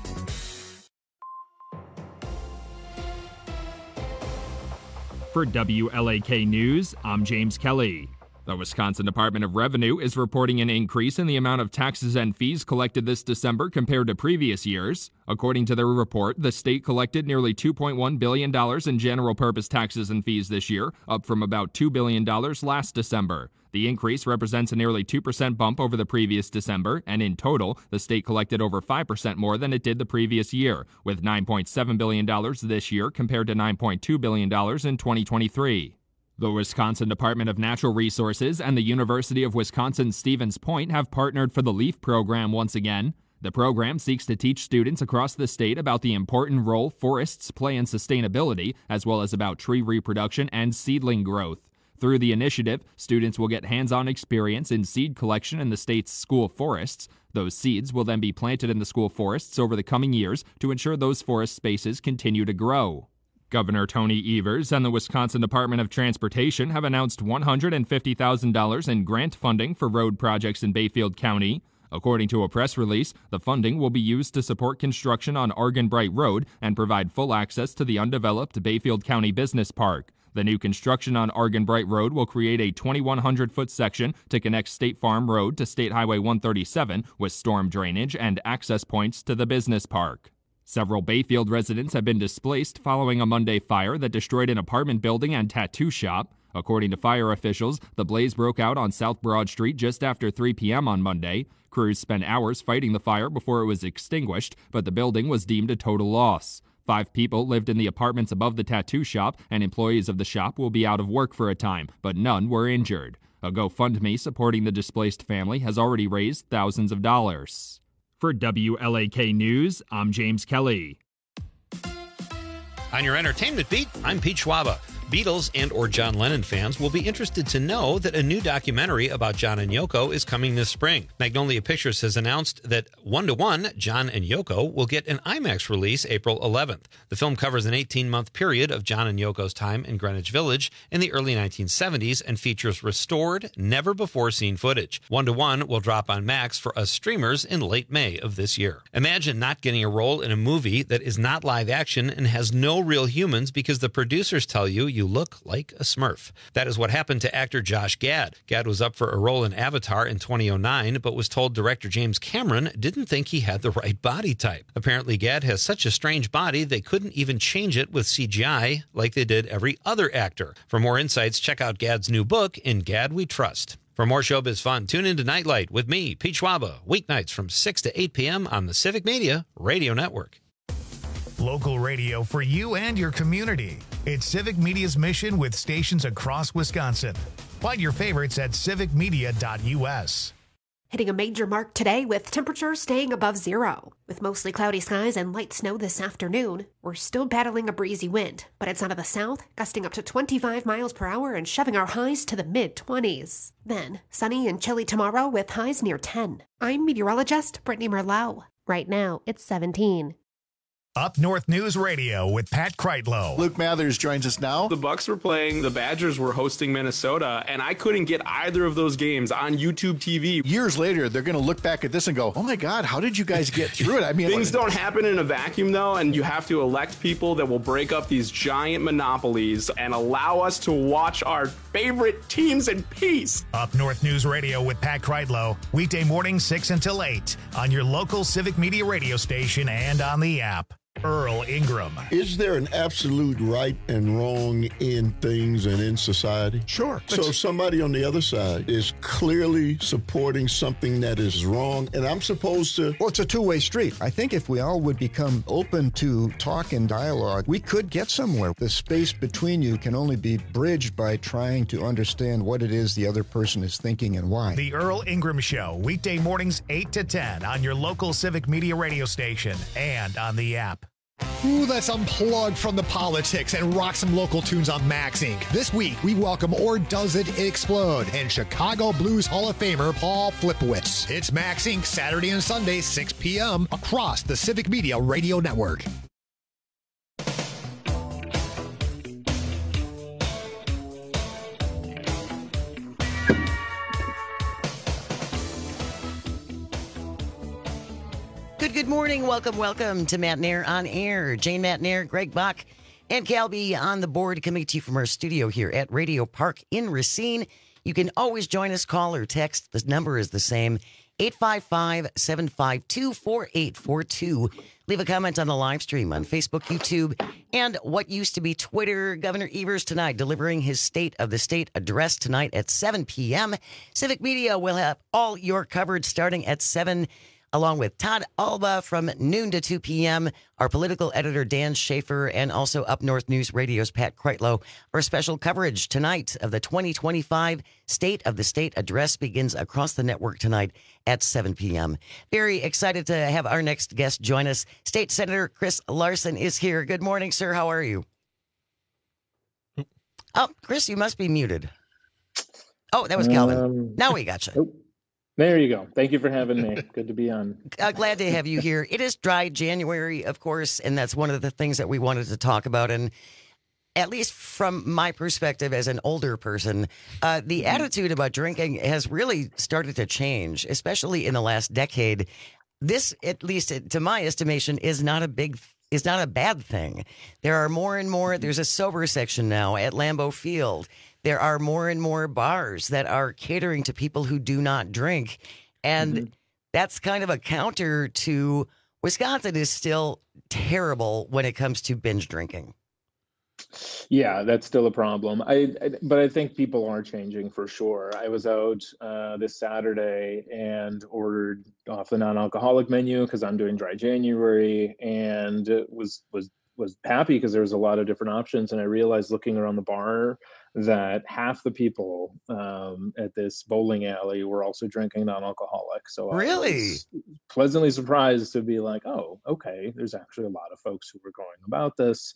[SPEAKER 4] For W L A K News, I'm James Kelly. The Wisconsin Department of Revenue is reporting an increase in the amount of taxes and fees collected this December compared to previous years. According to their report, the state collected nearly two point one billion dollars in general purpose taxes and fees this year, up from about two billion dollars last December. The increase represents a nearly two percent bump over the previous December, and in total, the state collected over five percent more than it did the previous year, with nine point seven billion dollars this year compared to nine point two billion dollars in twenty twenty-three. The Wisconsin Department of Natural Resources and the University of Wisconsin-Stevens Point have partnered for the LEAF program once again. The program seeks to teach students across the state about the important role forests play in sustainability, as well as about tree reproduction and seedling growth. Through the initiative, students will get hands-on experience in seed collection in the state's school forests. Those seeds will then be planted in the school forests over the coming years to ensure those forest spaces continue to grow. Governor Tony Evers and the Wisconsin Department of Transportation have announced one hundred fifty thousand dollars in grant funding for road projects in Bayfield County. According to a press release, the funding will be used to support construction on Argenbright Road and provide full access to the undeveloped Bayfield County Business Park. The new construction on Argenbright Road will create a twenty-one hundred foot section to connect State Farm Road to State Highway one thirty-seven with storm drainage and access points to the business park. Several Bayfield residents have been displaced following a Monday fire that destroyed an apartment building and tattoo shop. According to fire officials, the blaze broke out on South Broad Street just after three p.m. on Monday. Crews spent hours fighting the fire before it was extinguished, but the building was deemed a total loss. Five people lived in the apartments above the tattoo shop, and employees of the shop will be out of work for a time, but none were injured. A GoFundMe supporting the displaced family has already raised thousands of dollars. For W L A K News, I'm James Kelly.
[SPEAKER 21] On your entertainment beat, I'm Pete Schwaba. Beatles and or John Lennon fans will be interested to know that a new documentary about John and Yoko is coming this spring. Magnolia Pictures has announced that One to One, John and Yoko, will get an IMAX release April eleventh. The film covers an eighteen-month period of John and Yoko's time in Greenwich Village in the early nineteen seventies and features restored, never-before-seen footage. One to One will drop on Max for us streamers in late May of this year. Imagine not getting a role in a movie that is not live action and has no real humans because the producers tell you you look like a Smurf. That is what happened to actor Josh Gad. Gad was up for a role in Avatar in twenty oh nine, but was told director James Cameron didn't think he had the right body type. Apparently, Gad has such a strange body they couldn't even change it with C G I like they did every other actor. For more insights, check out Gad's new book, In Gad We Trust. For more showbiz fun, tune into Nightlight with me, Pete Schwaba, weeknights from six to eight p.m. on the Civic Media Radio Network.
[SPEAKER 1] Local radio for you and your community. It's Civic Media's mission with stations across Wisconsin. Find your favorites at civic media dot u s.
[SPEAKER 22] Hitting a major mark today with temperatures staying above zero. With mostly cloudy skies and light snow this afternoon, we're still battling a breezy wind, but it's out of the south, gusting up to twenty-five miles per hour and shoving our highs to the mid-twenties. Then, sunny and chilly tomorrow with highs near ten. I'm meteorologist Brittany Merlot. Right now, it's seventeen.
[SPEAKER 1] Up North News Radio with Pat Kreitlow.
[SPEAKER 12] Luke Mathers joins us now.
[SPEAKER 23] The Bucks were playing, the Badgers were hosting Minnesota, and I couldn't get either of those games on YouTube T V.
[SPEAKER 12] Years later, they're going to look back at this and go, oh my God, how did you guys get through it? I mean,
[SPEAKER 23] things don't happen in a vacuum, though, and you have to elect people that will break up these giant monopolies and allow us to watch our favorite teams in peace.
[SPEAKER 1] Up North News Radio with Pat Kreitlow, weekday morning six until eight on your local Civic Media radio station and on the app. Earl Ingram.
[SPEAKER 24] Is there an absolute right and wrong in things and in society?
[SPEAKER 12] Sure.
[SPEAKER 24] So if somebody on the other side is clearly supporting something that is wrong, and I'm supposed to...
[SPEAKER 25] Well, it's a two-way street. I think if we all would become open to talk and dialogue, we could get somewhere. The space between you can only be bridged by trying to understand what it is the other person is thinking and why.
[SPEAKER 1] The Earl Ingram Show, weekday mornings eight to ten on your local Civic Media radio station and on the app.
[SPEAKER 26] Ooh, let's unplug from the politics and rock some local tunes on Max Incorporated. This week, we welcome Or Does It Explode and Chicago Blues Hall of Famer Paul Flipowitz. It's Max Incorporated, Saturday and Sunday, six p.m. across the Civic Media Radio Network.
[SPEAKER 13] morning. Welcome, welcome to Matt Nair on Air. Jane Matt Nair, Greg Bach, and Calby on the board, coming to you from our studio here at Radio Park in Racine. You can always join us, call or text. The number is the same, eight five five, seven five two, four eight four two. Leave a comment on the live stream on Facebook, YouTube, and what used to be Twitter. Governor Evers tonight delivering his State of the State address tonight at seven p.m. Civic Media will have all your coverage starting at seven, along with Todd Alba from noon to two p.m., our political editor Dan Schaefer, and also Up North News Radio's Pat Kreitlow. Our special coverage tonight of the twenty twenty-five State of the State address begins across the network tonight at seven p.m. Very excited to have our next guest join us. State Senator Chris Larson is here. Good morning, sir. How are you? Oh, Chris, you must be muted. Oh, that was Calvin.
[SPEAKER 2] Um,
[SPEAKER 13] now we got you.
[SPEAKER 2] Oh, there you go. Thank you for having me. Good to be on.
[SPEAKER 13] Uh, glad to have you here. It is dry January, of course, and that's one of the things that we wanted to talk about. And at least from my perspective as an older person, uh, the attitude about drinking has really started to change, especially in the last decade. This, at least to my estimation, is not a big is not a bad thing. There are more and more, there's a sober section now at Lambeau Field. There are more and more bars that are catering to people who do not drink. And mm-hmm. that's kind of a counter to Wisconsin is still terrible when it comes to binge drinking.
[SPEAKER 2] Yeah, that's still a problem. I, I but I think people are changing for sure. I was out uh, this Saturday and ordered off the non-alcoholic menu because I'm doing dry January, and was was was happy because there was a lot of different options. And I realized looking around the bar that half the people um, at this bowling alley were also drinking non-alcoholic. So
[SPEAKER 13] really,
[SPEAKER 2] I was pleasantly surprised to be like, oh, okay, there's actually a lot of folks who were going about this.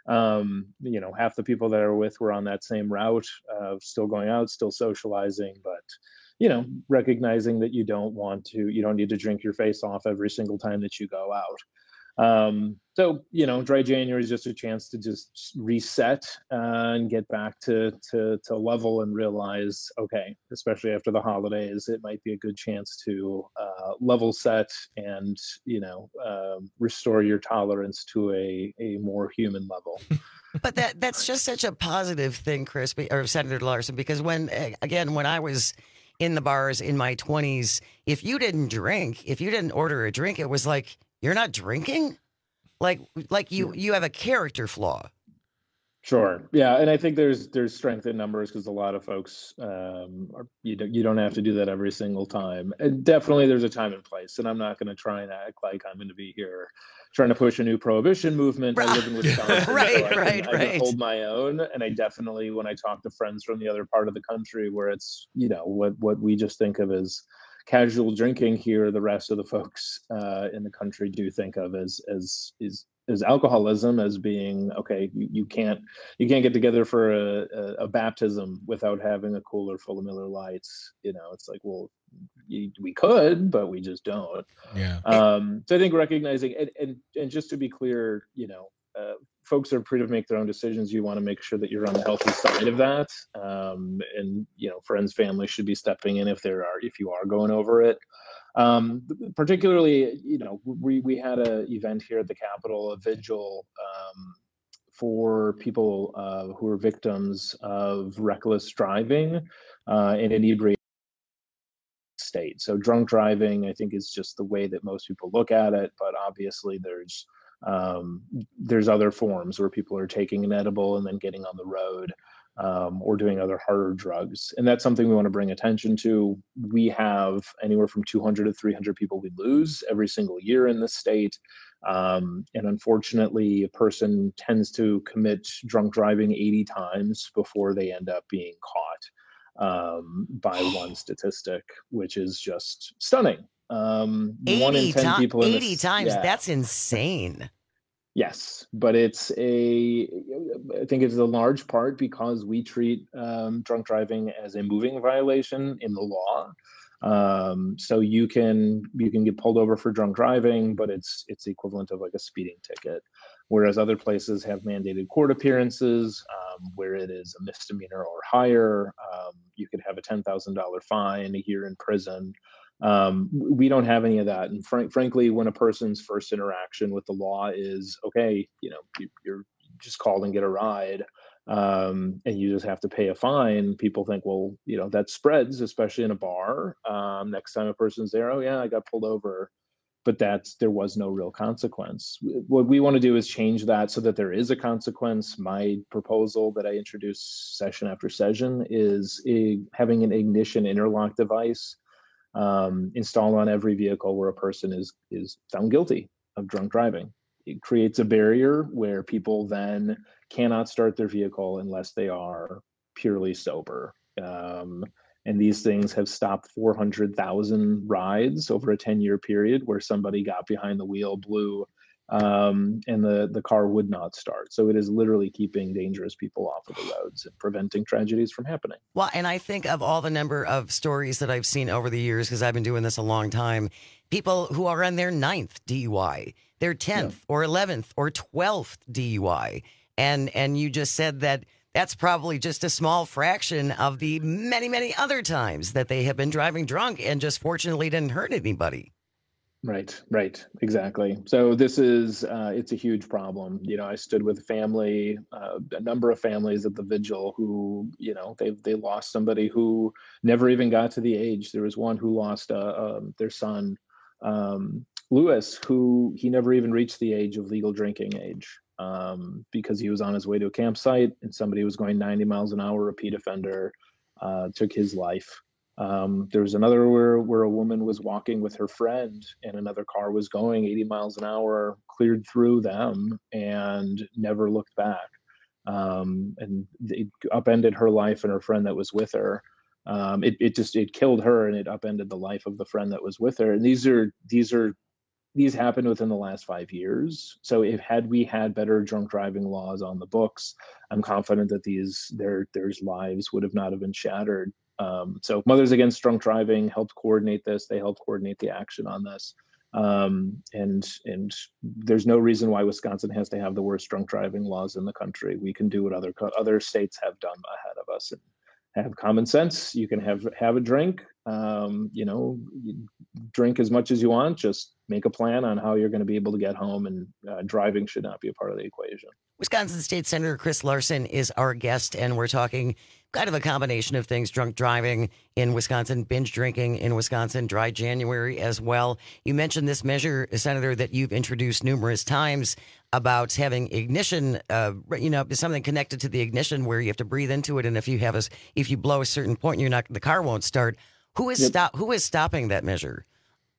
[SPEAKER 2] Um, you know, half the people that I were with were on that same route of still going out, still socializing, but, you know, recognizing that you don't want to, you don't need to drink your face off every single time that you go out. Um, so, you know, dry January is just a chance to just reset uh, and get back to, to, to level and realize, okay, especially after the holidays, it might be a good chance to uh, level set and, you know, um, restore your tolerance to a, a more human level.
[SPEAKER 13] But that that's just such a positive thing, Chris, or Senator Larson, because when, again, when I was in the bars in my twenties, if you didn't drink, if you didn't order a drink, it was like, you're not drinking? Like like you, you have a character flaw.
[SPEAKER 2] Sure. Yeah. And I think there's there's strength in numbers because a lot of folks, um, are, you, don't, you don't have to do that every single time. And definitely there's a time and place. And I'm not going to try and act like I'm going to be here trying to push a new prohibition movement. I live in Wisconsin.
[SPEAKER 13] right,
[SPEAKER 2] so I can,
[SPEAKER 13] right,
[SPEAKER 2] I can
[SPEAKER 13] right.
[SPEAKER 2] hold my own. And I definitely, when I talk to friends from the other part of the country where it's, you know, what, what we just think of as casual drinking here, the rest of the folks uh, in the country do think of as as is is alcoholism as being okay. You, you can't you can't get together for a, a, a baptism without having a cooler full of Miller Lights. You know, it's like, well, you, we could, but we just don't.
[SPEAKER 14] Yeah.
[SPEAKER 2] Um, so I think recognizing and and, and just to be clear, you know. Uh, folks are free to make their own decisions. You want to make sure that you're on the healthy side of that. Um, and, you know, friends, family should be stepping in if there are, if you are going over it. Um, particularly, you know, we, we had an event here at the Capitol, a vigil um, for people uh, who are victims of reckless driving uh, in inebriated state. So drunk driving, I think, is just the way that most people look at it. But obviously there's Um, there's other forms where people are taking an edible and then getting on the road um, or doing other harder drugs. And that's something we want to bring attention to. We have anywhere from two hundred to three hundred people we lose every single year in the state. Um, and unfortunately, a person tends to commit drunk driving eighty times before they end up being caught um, by one statistic, which is just stunning. Um, one in ten people in
[SPEAKER 13] eighty
[SPEAKER 2] this,
[SPEAKER 13] times.
[SPEAKER 2] yeah.
[SPEAKER 13] That's insane.
[SPEAKER 2] Yes, but it's a, I think it's a large part because we treat um, drunk driving as a moving violation in the law. Um, so you can you can get pulled over for drunk driving, but it's it's the equivalent of like a speeding ticket. Whereas other places have mandated court appearances um, where it is a misdemeanor or higher. Um, you could have a ten thousand dollars fine, a year in prison. Um, we don't have any of that. And frank, frankly, when a person's first interaction with the law is, okay, you know, you, you're just called and get a ride, um, and you just have to pay a fine, people think, well, you know, that spreads, especially in a bar. Um, next time a person's there, oh yeah, I got pulled over. But that's, there was no real consequence. What we want to do is change that so that there is a consequence. My proposal that I introduce session after session is a, having an ignition interlock device um, installed on every vehicle where a person is is found guilty of drunk driving. It creates a barrier where people then cannot start their vehicle unless they are purely sober. Um, And these things have stopped four hundred thousand rides over a ten-year period where somebody got behind the wheel, blew, um, and the, the car would not start. So it is literally keeping dangerous people off of the roads and preventing tragedies from happening.
[SPEAKER 13] Well, and I think of all the number of stories that I've seen over the years, because I've been doing this a long time, people who are on their ninth D U I, their tenth yeah. or eleventh or twelfth D U I. And, and you just said that that's probably just a small fraction of the many, many other times that they have been driving drunk and just fortunately didn't hurt anybody.
[SPEAKER 2] Right, right, exactly. So this is, uh, it's a huge problem. You know, I stood with a family, uh, a number of families at the vigil who, you know, they they lost somebody who never even got to the age. There was one who lost uh, um, their son, um, Lewis, who he never even reached the age of legal drinking age. Um, because he was on his way to a campsite and somebody was going ninety miles an hour, repeat offender, uh, took his life. Um, there was another where, where a woman was walking with her friend and another car was going eighty miles an hour, cleared through them and never looked back. Um, and it upended her life and her friend that was with her. Um, it, it just, it killed her and it upended the life of the friend that was with her. And these are, these are, These happened within the last five years. So if had we had better drunk driving laws on the books, I'm confident that these their there's lives would have not have been shattered. Um, so Mothers Against Drunk Driving helped coordinate this. They helped coordinate the action on this. Um, and and there's no reason why Wisconsin has to have the worst drunk driving laws in the country. We can do what other other states have done ahead of us and have common sense. You can have have a drink. Um, you know, drink as much as you want. Just make a plan on how you're going to be able to get home, and uh, driving should not be a part of the equation.
[SPEAKER 13] Wisconsin State Senator Chris Larson is our guest, and we're talking kind of a combination of things: drunk driving in Wisconsin, binge drinking in Wisconsin, dry January as well. You mentioned this measure, Senator, that you've introduced numerous times about having ignition, uh, you know, something connected to the ignition where you have to breathe into it, and if you have a, if you blow a certain point, you're not, the car won't start. Who is
[SPEAKER 2] Yep.
[SPEAKER 13] stop? Who is stopping that measure?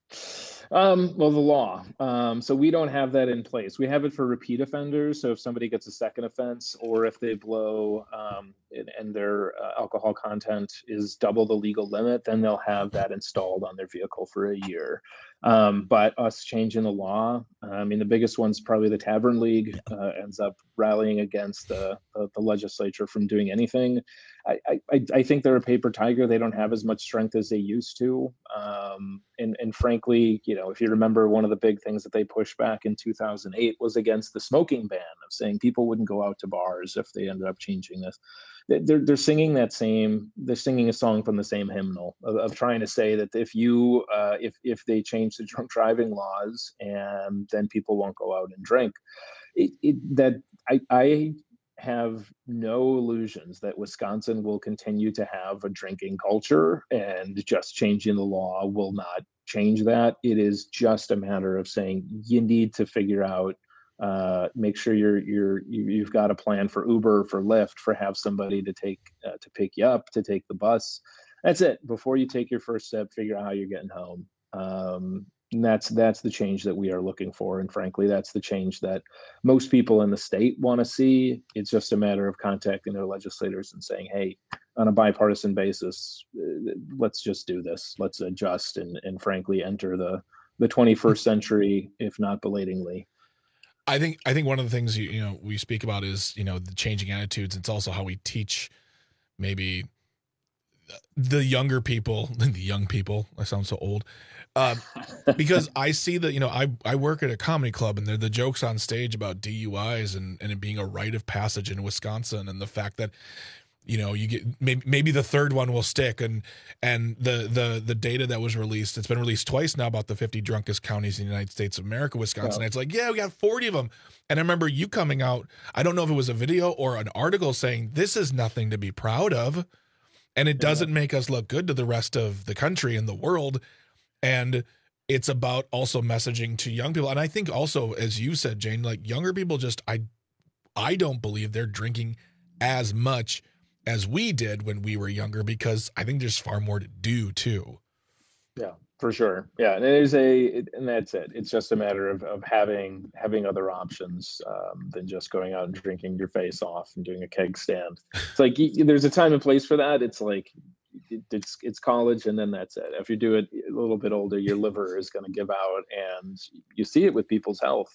[SPEAKER 2] Um, well, the law. Um, so we don't have that in place. We have it for repeat offenders. So if somebody gets a second offense, or if they blow um, and, and their uh, alcohol content is double the legal limit, then they'll have that installed on their vehicle for a year. Um, but us changing the law, I mean, the biggest one's probably the Tavern League uh, ends up rallying against the, the, the legislature from doing anything. I, I, I think they're a paper tiger. They don't have as much strength as they used to. Um, and, and frankly, you know, if you remember, one of the big things that they pushed back in two thousand eight was against the smoking ban, of saying people wouldn't go out to bars if they ended up changing this. They're, they're singing that same, they're singing a song from the same hymnal of, of trying to say that if you, uh, if, if they change the drunk driving laws, and then people won't go out and drink, it, it that I, I have no illusions that Wisconsin will continue to have a drinking culture, and just changing the law will not change that. It is just a matter of saying you need to figure out, uh, make sure you're you're you, you've got a plan for Uber, for Lyft, for have somebody to take uh, to pick you up, to take the bus. That's it. Before you take your first step, figure out how you're getting home. Um, And that's that's the change that we are looking for. And frankly, that's the change that most people in the state want to see. It's just a matter of contacting their legislators and saying, hey, on a bipartisan basis, uh, let's just do this. Let's adjust and, and frankly, enter the, the twenty-first century, if not belatingly.
[SPEAKER 14] I think I think one of the things you you know we speak about is, you know, the changing attitudes. It's also how we teach maybe the younger people, the young people, I sound so old, uh, because I see that, you know, I, I work at a comedy club, and they're the jokes on stage about D U Is and, and it being a rite of passage in Wisconsin, and the fact that you know, you get maybe maybe the third one will stick. And and the the the data that was released, it's been released twice now about the fifty drunkest counties in the United States of America, Wisconsin.
[SPEAKER 2] Wow.
[SPEAKER 14] It's like, yeah, we got forty of them. And I remember you coming out, I don't know if it was a video or an article saying this is nothing to be proud of. And it doesn't make us look good to the rest of the country and the world. And it's about also messaging to young people. And I think also, as you said, Jane, like younger people just, I, I don't believe they're drinking as much as we did when we were younger, because I think there's far more to do too.
[SPEAKER 2] Yeah, for sure. Yeah. And it is a, and that's it. It's just a matter of, of having, having other options um, than just going out and drinking your face off and doing a keg stand. It's like, y- there's a time and place for that. It's like, it, it's, it's college and then that's it. If you do it a little bit older, your liver is going to give out, and you see it with people's health.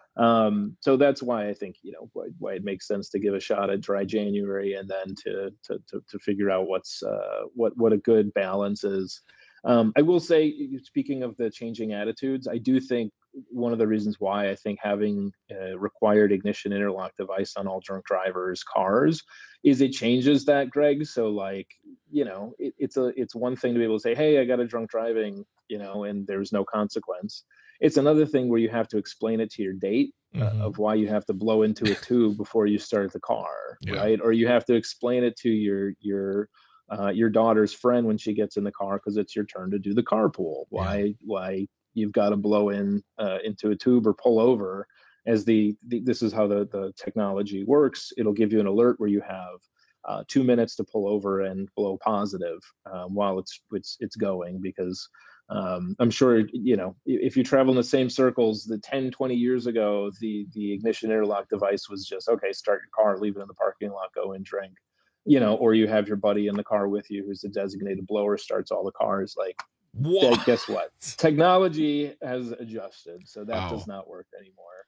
[SPEAKER 2] Um, so that's why I think, you know, why, why it makes sense to give a shot at dry January, and then to, to, to, to figure out what's, uh, what, what a good balance is. Um, I will say, speaking of the changing attitudes, I do think one of the reasons why I think having a required ignition interlock device on all drunk drivers' cars is it changes that, Greg. So like, you know, it, it's a, it's one thing to be able to say, hey, I got a drunk driving, you know, and there's no consequence. It's another thing where you have to explain it to your date
[SPEAKER 14] Mm-hmm.
[SPEAKER 2] uh, of why you have to blow into a tube before you start the car,
[SPEAKER 14] Yeah.
[SPEAKER 2] right? Or you have to explain it to your, your, uh, your daughter's friend when she gets in the car, because it's your turn to do the carpool. Why, why you've got to blow in uh, into a tube or pull over, as the, the this is how the, the technology works. It'll give you an alert where you have uh, two minutes to pull over and blow positive um, while it's, it's, it's going, because um, I'm sure, you know, if you travel in the same circles, the ten, twenty years ago, the, the ignition interlock device was just, okay, start your car, leave it in the parking lot, go and drink. You know, or you have your buddy in the car with you who's a designated blower, starts all the cars. Like,
[SPEAKER 14] what?
[SPEAKER 2] Guess what? Technology has adjusted, so that
[SPEAKER 14] Wow.
[SPEAKER 2] does not work anymore.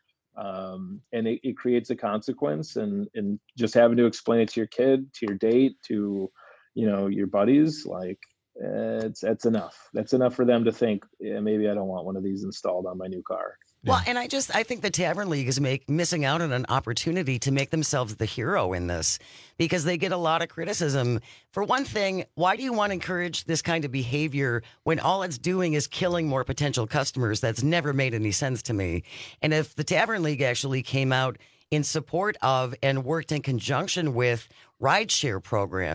[SPEAKER 2] Um, and it, it creates a consequence, and and just having to explain it to your kid, to your date, to, you know, your buddies, like, uh, it's that's enough. That's enough for them to think, yeah, maybe I don't want one of these installed on my new car.
[SPEAKER 13] Well, and I just, I think the Tavern League is make, missing out on an opportunity to make themselves the hero in this, because they get a lot of criticism. For one thing, why do you want to encourage this kind of behavior when all it's doing is killing more potential customers? That's never made any sense to me. And if the Tavern League actually came out in support of and worked in conjunction with rideshare programs,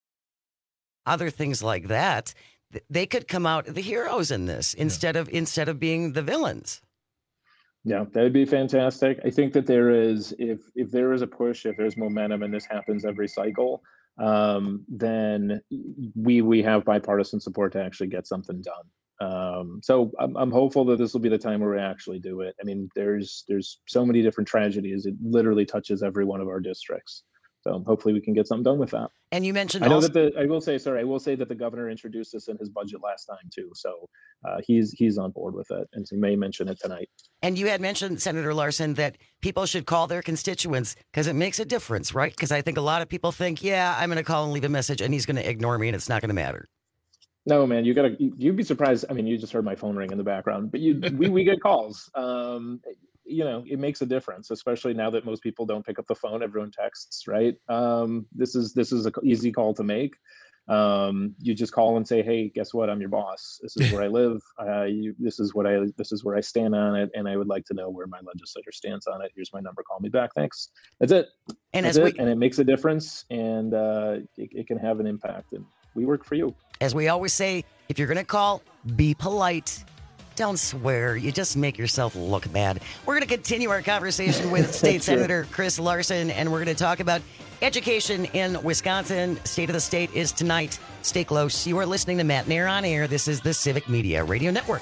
[SPEAKER 13] other things like that, th- they could come out the heroes in this instead of instead of being the villains.
[SPEAKER 2] Yeah, that would be fantastic. I think that there is, if if there is a push, if there's momentum, and this happens every cycle, um, then we we have bipartisan support to actually get something done. Um, so I'm I'm hopeful that this will be the time where we actually do it. I mean, there's there's so many different tragedies. It literally touches every one of our districts. So hopefully we can get something done with that.
[SPEAKER 13] And you mentioned
[SPEAKER 2] I know
[SPEAKER 13] also-
[SPEAKER 2] that the I will say sorry I will say that the governor introduced this in his budget last time too. So uh, he's he's on board with it, and he may mention it tonight.
[SPEAKER 13] And you had mentioned, Senator Larson, that people should call their constituents because it makes a difference, right? Because I think a lot of people think, yeah, I'm going to call and leave a message and he's going to ignore me and it's not going to matter.
[SPEAKER 2] No, man, you gotta. You'd be surprised. I mean, you just heard my phone ring in the background, but you we we get calls. Um, you know, it makes a difference, especially now that most people don't pick up the phone. Everyone texts, right? Um, this is this is a easy call to make. Um, you just call and say, hey, guess what? I'm your boss. This is where I live. Uh, you, this is what I this is where I stand on it, and I would like to know where my legislator stands on it. Here's my number. Call me back. Thanks. That's it.
[SPEAKER 13] And
[SPEAKER 2] That's
[SPEAKER 13] as
[SPEAKER 2] it.
[SPEAKER 13] we-
[SPEAKER 2] and it makes a difference, and uh, it, it can have an impact. And we work for you.
[SPEAKER 13] As we always say, if you're going to call, be polite. Don't swear. You just make yourself look bad. We're going to continue our conversation with State
[SPEAKER 2] Sure.
[SPEAKER 13] Senator Chris Larson, and we're going to talk about education in Wisconsin. State of the State is tonight. Stay close. You are listening to Matt Nair on Air. This is the Civic Media Radio Network.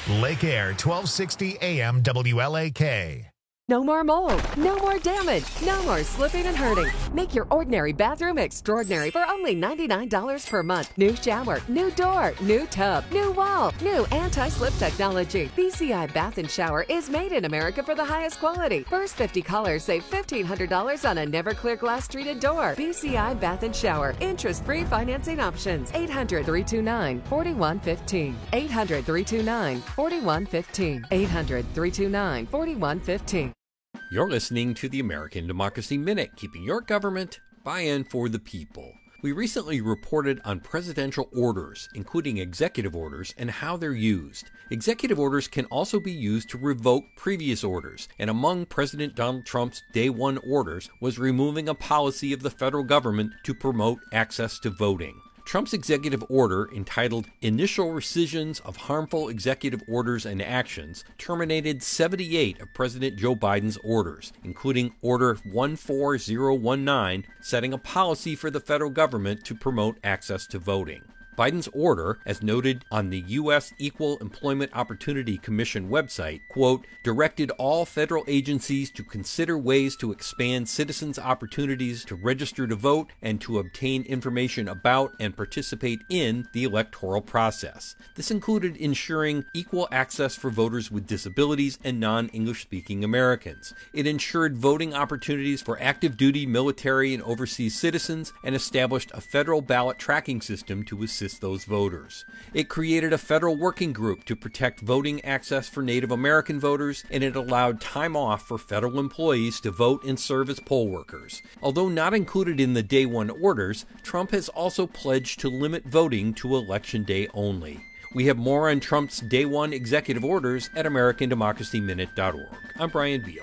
[SPEAKER 1] Lake Air, twelve sixty A M W L A K.
[SPEAKER 3] No more mold, no more damage, no more slipping and hurting. Make your ordinary bathroom extraordinary for only ninety-nine dollars per month. New shower, new door, new tub, new wall, new anti-slip technology. B C I Bath and Shower is made in America for the highest quality. First fifty callers save fifteen hundred dollars on a never clear glass treated door. B C I Bath and Shower. Interest-free financing options. eight hundred, three two nine, four one one five. eight hundred, three two nine, four one one five. eight hundred, three two nine, four one one five.
[SPEAKER 5] You're listening to the American Democracy Minute, keeping your government buy-in for the people. We recently reported on presidential orders, including executive orders, and how they're used. Executive orders can also be used to revoke previous orders, and among President Donald Trump's day one orders was removing a policy of the federal government to promote access to voting. Trump's executive order, entitled Initial Rescissions of Harmful Executive Orders and Actions, terminated seventy-eight of President Joe Biden's orders, including Order one four zero one nine, setting a policy for the federal government to promote access to voting. Biden's order, as noted on the U S Equal Employment Opportunity Commission website, quote, directed all federal agencies to consider ways to expand citizens' opportunities to register to vote and to obtain information about and participate in the electoral process. This included ensuring equal access for voters with disabilities and non-English speaking Americans. It ensured voting opportunities for active duty military and overseas citizens and established a federal ballot tracking system to assist those voters. It created a federal working group to protect voting access for Native American voters, and it allowed time off for federal employees to vote and serve as poll workers. Although not included in the day one orders, Trump has also pledged to limit voting to election day only. We have more on Trump's day one executive orders at American Democracy Minute dot org. I'm Brian Beal.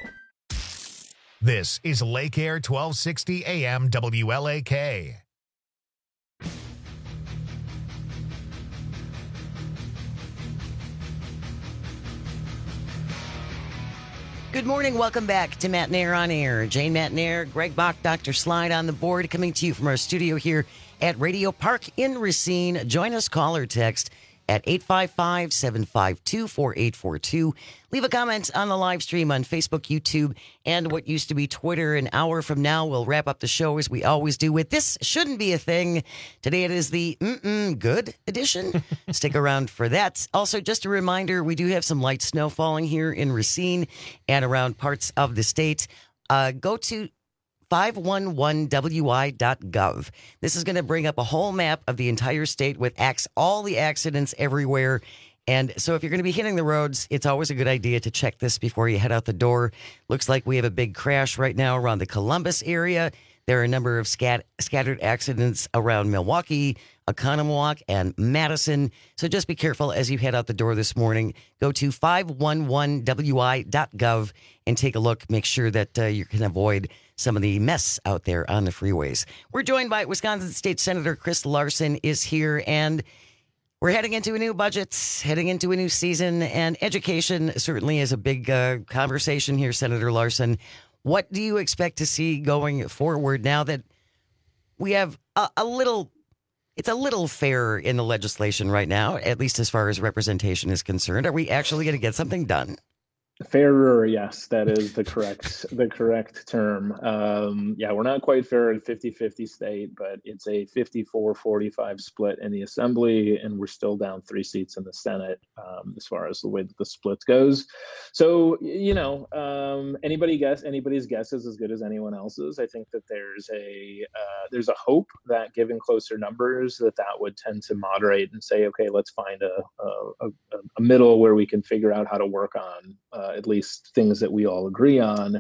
[SPEAKER 1] This is Lake Air, twelve sixty A M W L A K.
[SPEAKER 13] Good morning. Welcome back to Matt Nair on Air. Jane Matt Nair, Greg Bach, Doctor Slide on the board, coming to you from our studio here at Radio Park in Racine. Join us, call or text at eight five five, seven five two, four eight four two. Leave a comment on the live stream on Facebook, YouTube, and what used to be Twitter. An hour from now, we'll wrap up the show as we always do with This Shouldn't Be a Thing. Today it is the Mm-mm Good edition. Stick around for that. Also, just a reminder, we do have some light snow falling here in Racine and around parts of the state. Uh, go to five one one W I dot gov. This is going to bring up a whole map of the entire state with acts, all the accidents everywhere. And so if you're going to be hitting the roads, it's always a good idea to check this before you head out the door. Looks like we have a big crash right now around the Columbus area. There are a number of scat- scattered accidents around Milwaukee, Oconomowoc, and Madison. So just be careful as you head out the door this morning. Go to five one one W I dot gov and take a look. Make sure that uh, you can avoid some of the mess out there on the freeways. We're joined by Wisconsin State Senator Chris Larson is here, and we're heading into a new budget, heading into a new season, and education certainly is a big uh, conversation here, Senator Larson. What do you expect to see going forward now that we have a, a little, it's a little fair in the legislation right now, at least as far as representation is concerned? Are we actually going to get something done?
[SPEAKER 2] Fairer, yes, that is the correct the correct term. Um, yeah, we're not quite fair at fifty-fifty state, but it's a fifty-four forty-five split in the Assembly, and we're still down three seats in the Senate um, as far as the way that the split goes. So, you know, um, anybody guess anybody's guess is as good as anyone else's. I think that there's a uh, there's a hope that given closer numbers that that would tend to moderate and say, okay, let's find a a, a middle where we can figure out how to work on Uh, Uh, at least things that we all agree on.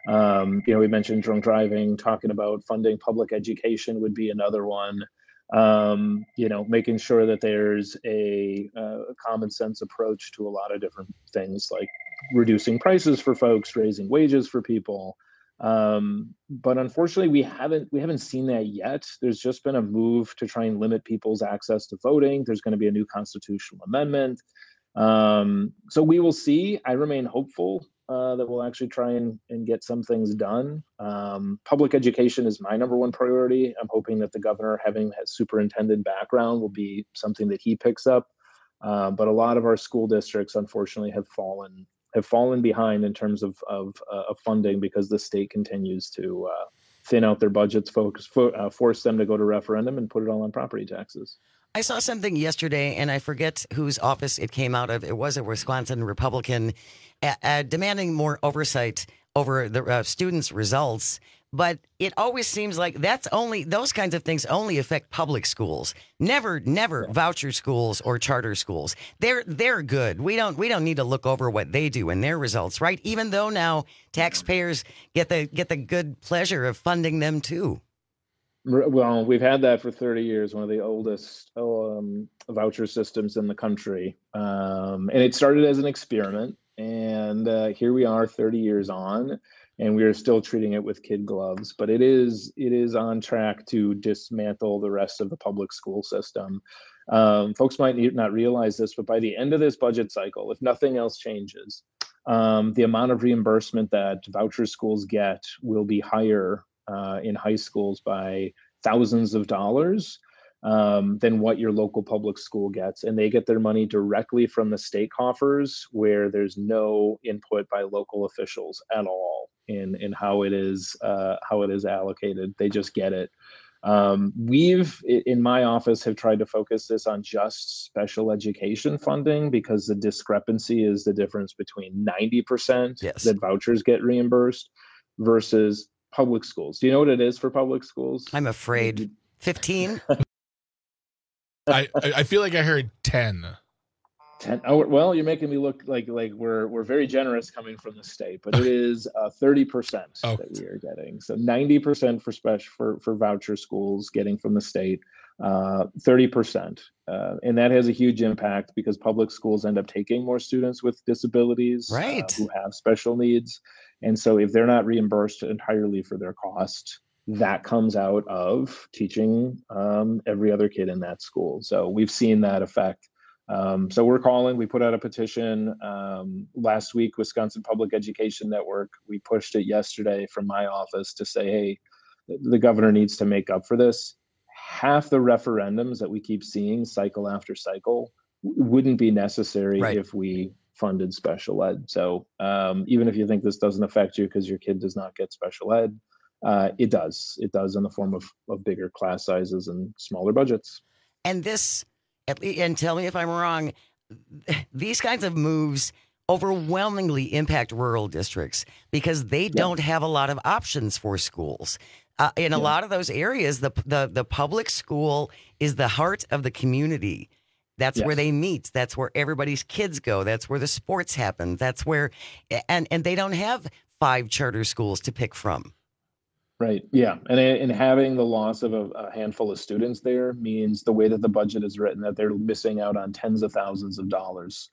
[SPEAKER 2] Um, you know, we mentioned drunk driving, talking about funding public education would be another one. Um, you know, making sure that there's a, a common sense approach to a lot of different things like reducing prices for folks, raising wages for people. Um, but unfortunately, we haven't we haven't seen that yet. There's just been a move to try and limit people's access to voting. There's going to be a new constitutional amendment. Um, so we will see. I remain hopeful uh, that we'll actually try and, and get some things done. Um, public education is my number one priority. I'm hoping that the governor, having a superintendent background, will be something that he picks up. Uh, but a lot of our school districts, unfortunately, have fallen have fallen behind in terms of of, uh, of funding because the state continues to uh, thin out their budgets, focus, fo- uh, force them to go to referendum and put it all on property taxes.
[SPEAKER 13] I saw something yesterday, and I forget whose office it came out of. It was a Wisconsin Republican uh, uh, demanding more oversight over the uh, students' results. But it always seems like that's only those kinds of things only affect public schools. Never, never voucher schools or charter schools. They're they're good. We don't we don't need to look over what they do and their results, right? Even though now taxpayers get the get the good pleasure of funding them too.
[SPEAKER 2] Well, we've had that for thirty years, one of the oldest um, voucher systems in the country. Um, and it started as an experiment. And uh, here we are thirty years on, and we are still treating it with kid gloves. But it is it is on track to dismantle the rest of the public school system. Um, folks might not realize this, but by the end of this budget cycle, if nothing else changes, um, the amount of reimbursement that voucher schools get will be higher uh, in high schools by thousands of dollars um, than what your local public school gets. And they get their money directly from the state coffers, where there's no input by local officials at all in, in how it is uh, how it is allocated. They just get it. Um, we've, in my office, have tried to focus this on just special education funding, because the discrepancy is the difference between ninety percent
[SPEAKER 13] yes.
[SPEAKER 2] that vouchers get reimbursed versus public schools. Do you know what it is for public schools?
[SPEAKER 13] I'm afraid fifteen.
[SPEAKER 14] I I feel like I heard ten.
[SPEAKER 2] ten. Oh, well, you're making me look like like we're we're very generous coming from the state, but it is uh, thirty percent
[SPEAKER 14] oh.
[SPEAKER 2] that we are getting. So ninety percent for special for for voucher schools getting from the state, uh, thirty percent, uh, and that has a huge impact because public schools end up taking more students with disabilities,
[SPEAKER 13] right,
[SPEAKER 2] uh, who have special needs. And so if they're not reimbursed entirely for their cost, that comes out of teaching um, every other kid in that school. So we've seen that effect. Um, so we're calling, we put out a petition um, last week, Wisconsin Public Education Network. We pushed it yesterday from my office to say, hey, the governor needs to make up for this. Half the referendums that we keep seeing cycle after cycle wouldn't be necessary right. if we funded special ed. So um, even if you think this doesn't affect you because your kid does not get special ed, uh, it does. It does in the form of, of bigger class sizes and smaller budgets.
[SPEAKER 13] And this, and tell me if I'm wrong, these kinds of moves overwhelmingly impact rural districts because they yeah. don't have a lot of options for schools. Uh, in a yeah. lot of those areas, the, the the public school is the heart of the community. That's yes. where they meet. That's where everybody's kids go. That's where the sports happen. That's where, and, and they don't have five charter schools to pick from.
[SPEAKER 2] Right. Yeah. And and having the loss of a, a handful of students there means the way that the budget is written, that they're missing out on tens of thousands of dollars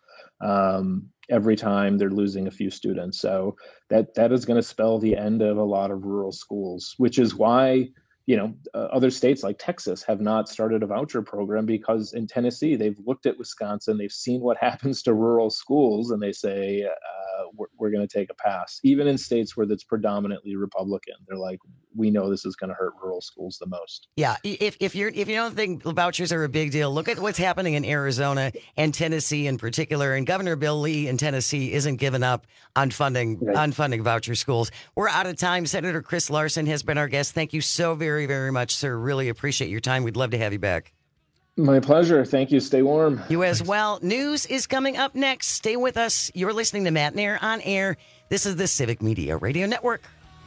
[SPEAKER 2] um, every time they're losing a few students. So that that is going to spell the end of a lot of rural schools, which is why, you know, uh, other states like Texas have not started a voucher program, because in Tennessee, they've looked at Wisconsin, they've seen what happens to rural schools, and they say, uh, we're, we're going to take a pass. Even in states where that's predominantly Republican, they're like, we know this is going to hurt rural schools the most.
[SPEAKER 13] Yeah. If, if you're, if you don't think vouchers are a big deal, look at what's happening in Arizona and Tennessee in particular. And Governor Bill Lee in Tennessee isn't giving up on funding, right. on funding voucher schools. We're out of time. Senator Chris Larson has been our guest. Thank you so very, very much, sir. Really appreciate your time. We'd love to have you back.
[SPEAKER 2] My pleasure. Thank you. Stay warm.
[SPEAKER 13] You as well. News is coming up next. Stay with us. You're listening to Matt Nair on Air. This is the Civic Media Radio Network.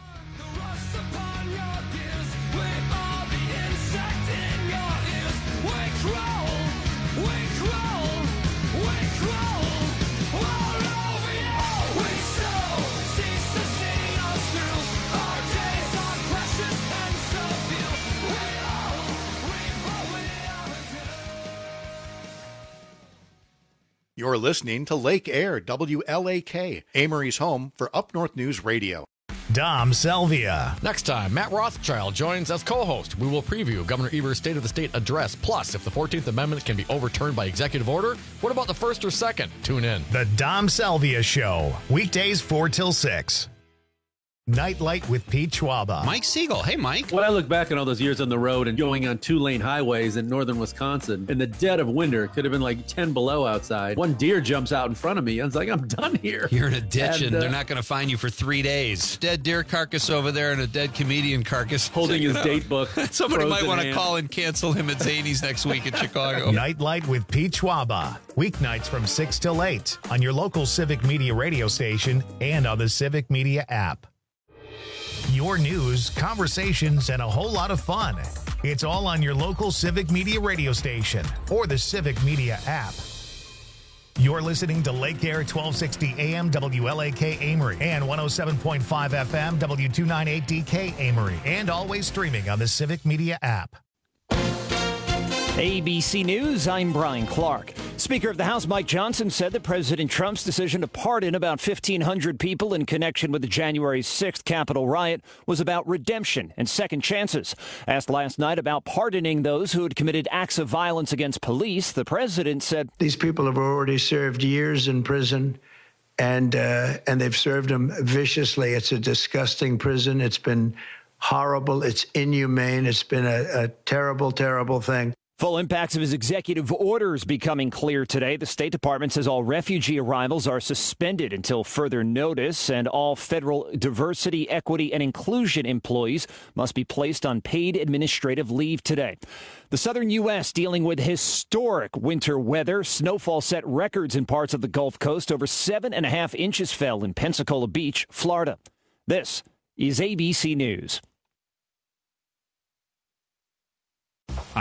[SPEAKER 12] You're listening to Lake Air, W L A K, Amory's home for Up North News Radio.
[SPEAKER 1] Dom Salvia.
[SPEAKER 6] Next time, Matt Rothschild joins as co-host. We will preview Governor Evers' State of the State address. Plus, if the fourteenth Amendment can be overturned by executive order, what about the first or second? Tune in.
[SPEAKER 1] The Dom Salvia Show, weekdays four till six. Nightlight with Pete Schwaba.
[SPEAKER 21] Mike Siegel. Hey, Mike.
[SPEAKER 7] When I look back on all those years on the road and going on two-lane highways in northern Wisconsin, in the dead of winter, it could have been like ten below outside. One deer jumps out in front of me. I was like, I'm done here.
[SPEAKER 21] You're in a ditch, and,
[SPEAKER 7] and uh,
[SPEAKER 21] they're not going to find you for three days. Dead deer carcass over there and a dead comedian carcass.
[SPEAKER 7] Holding his date book.
[SPEAKER 21] Somebody might want to
[SPEAKER 7] hand.
[SPEAKER 21] call and cancel him at Zany's next week in Chicago.
[SPEAKER 1] Nightlight with Pete Schwaba. Weeknights from six till eight on your local Civic Media radio station and on the Civic Media app. Your news, conversations, and a whole lot of fun. It's all on your local Civic Media radio station or the Civic Media app. You're listening to Lake Air twelve sixty A M W L A K Amory and one oh seven point five F M W two ninety-eight D K Amory, and always streaming on the Civic Media app.
[SPEAKER 8] A B C News, I'm Brian Clark. Speaker of the House Mike Johnson said that President Trump's decision to pardon about fifteen hundred people in connection with the January sixth Capitol riot was about redemption and second chances. Asked last night about pardoning those who had committed acts of violence against police, the president said,
[SPEAKER 9] "These people have already served years in prison, and uh, and they've served them viciously. It's a disgusting prison. It's been horrible. It's inhumane. It's been a, a terrible, terrible thing."
[SPEAKER 8] Full impacts of his executive orders becoming clear today. The State Department says all refugee arrivals are suspended until further notice, and all federal diversity, equity, and inclusion employees must be placed on paid administrative leave today. The southern U S dealing with historic winter weather. Snowfall set records in parts of the Gulf Coast. Over seven and a half inches fell in Pensacola Beach, Florida. This is A B C News.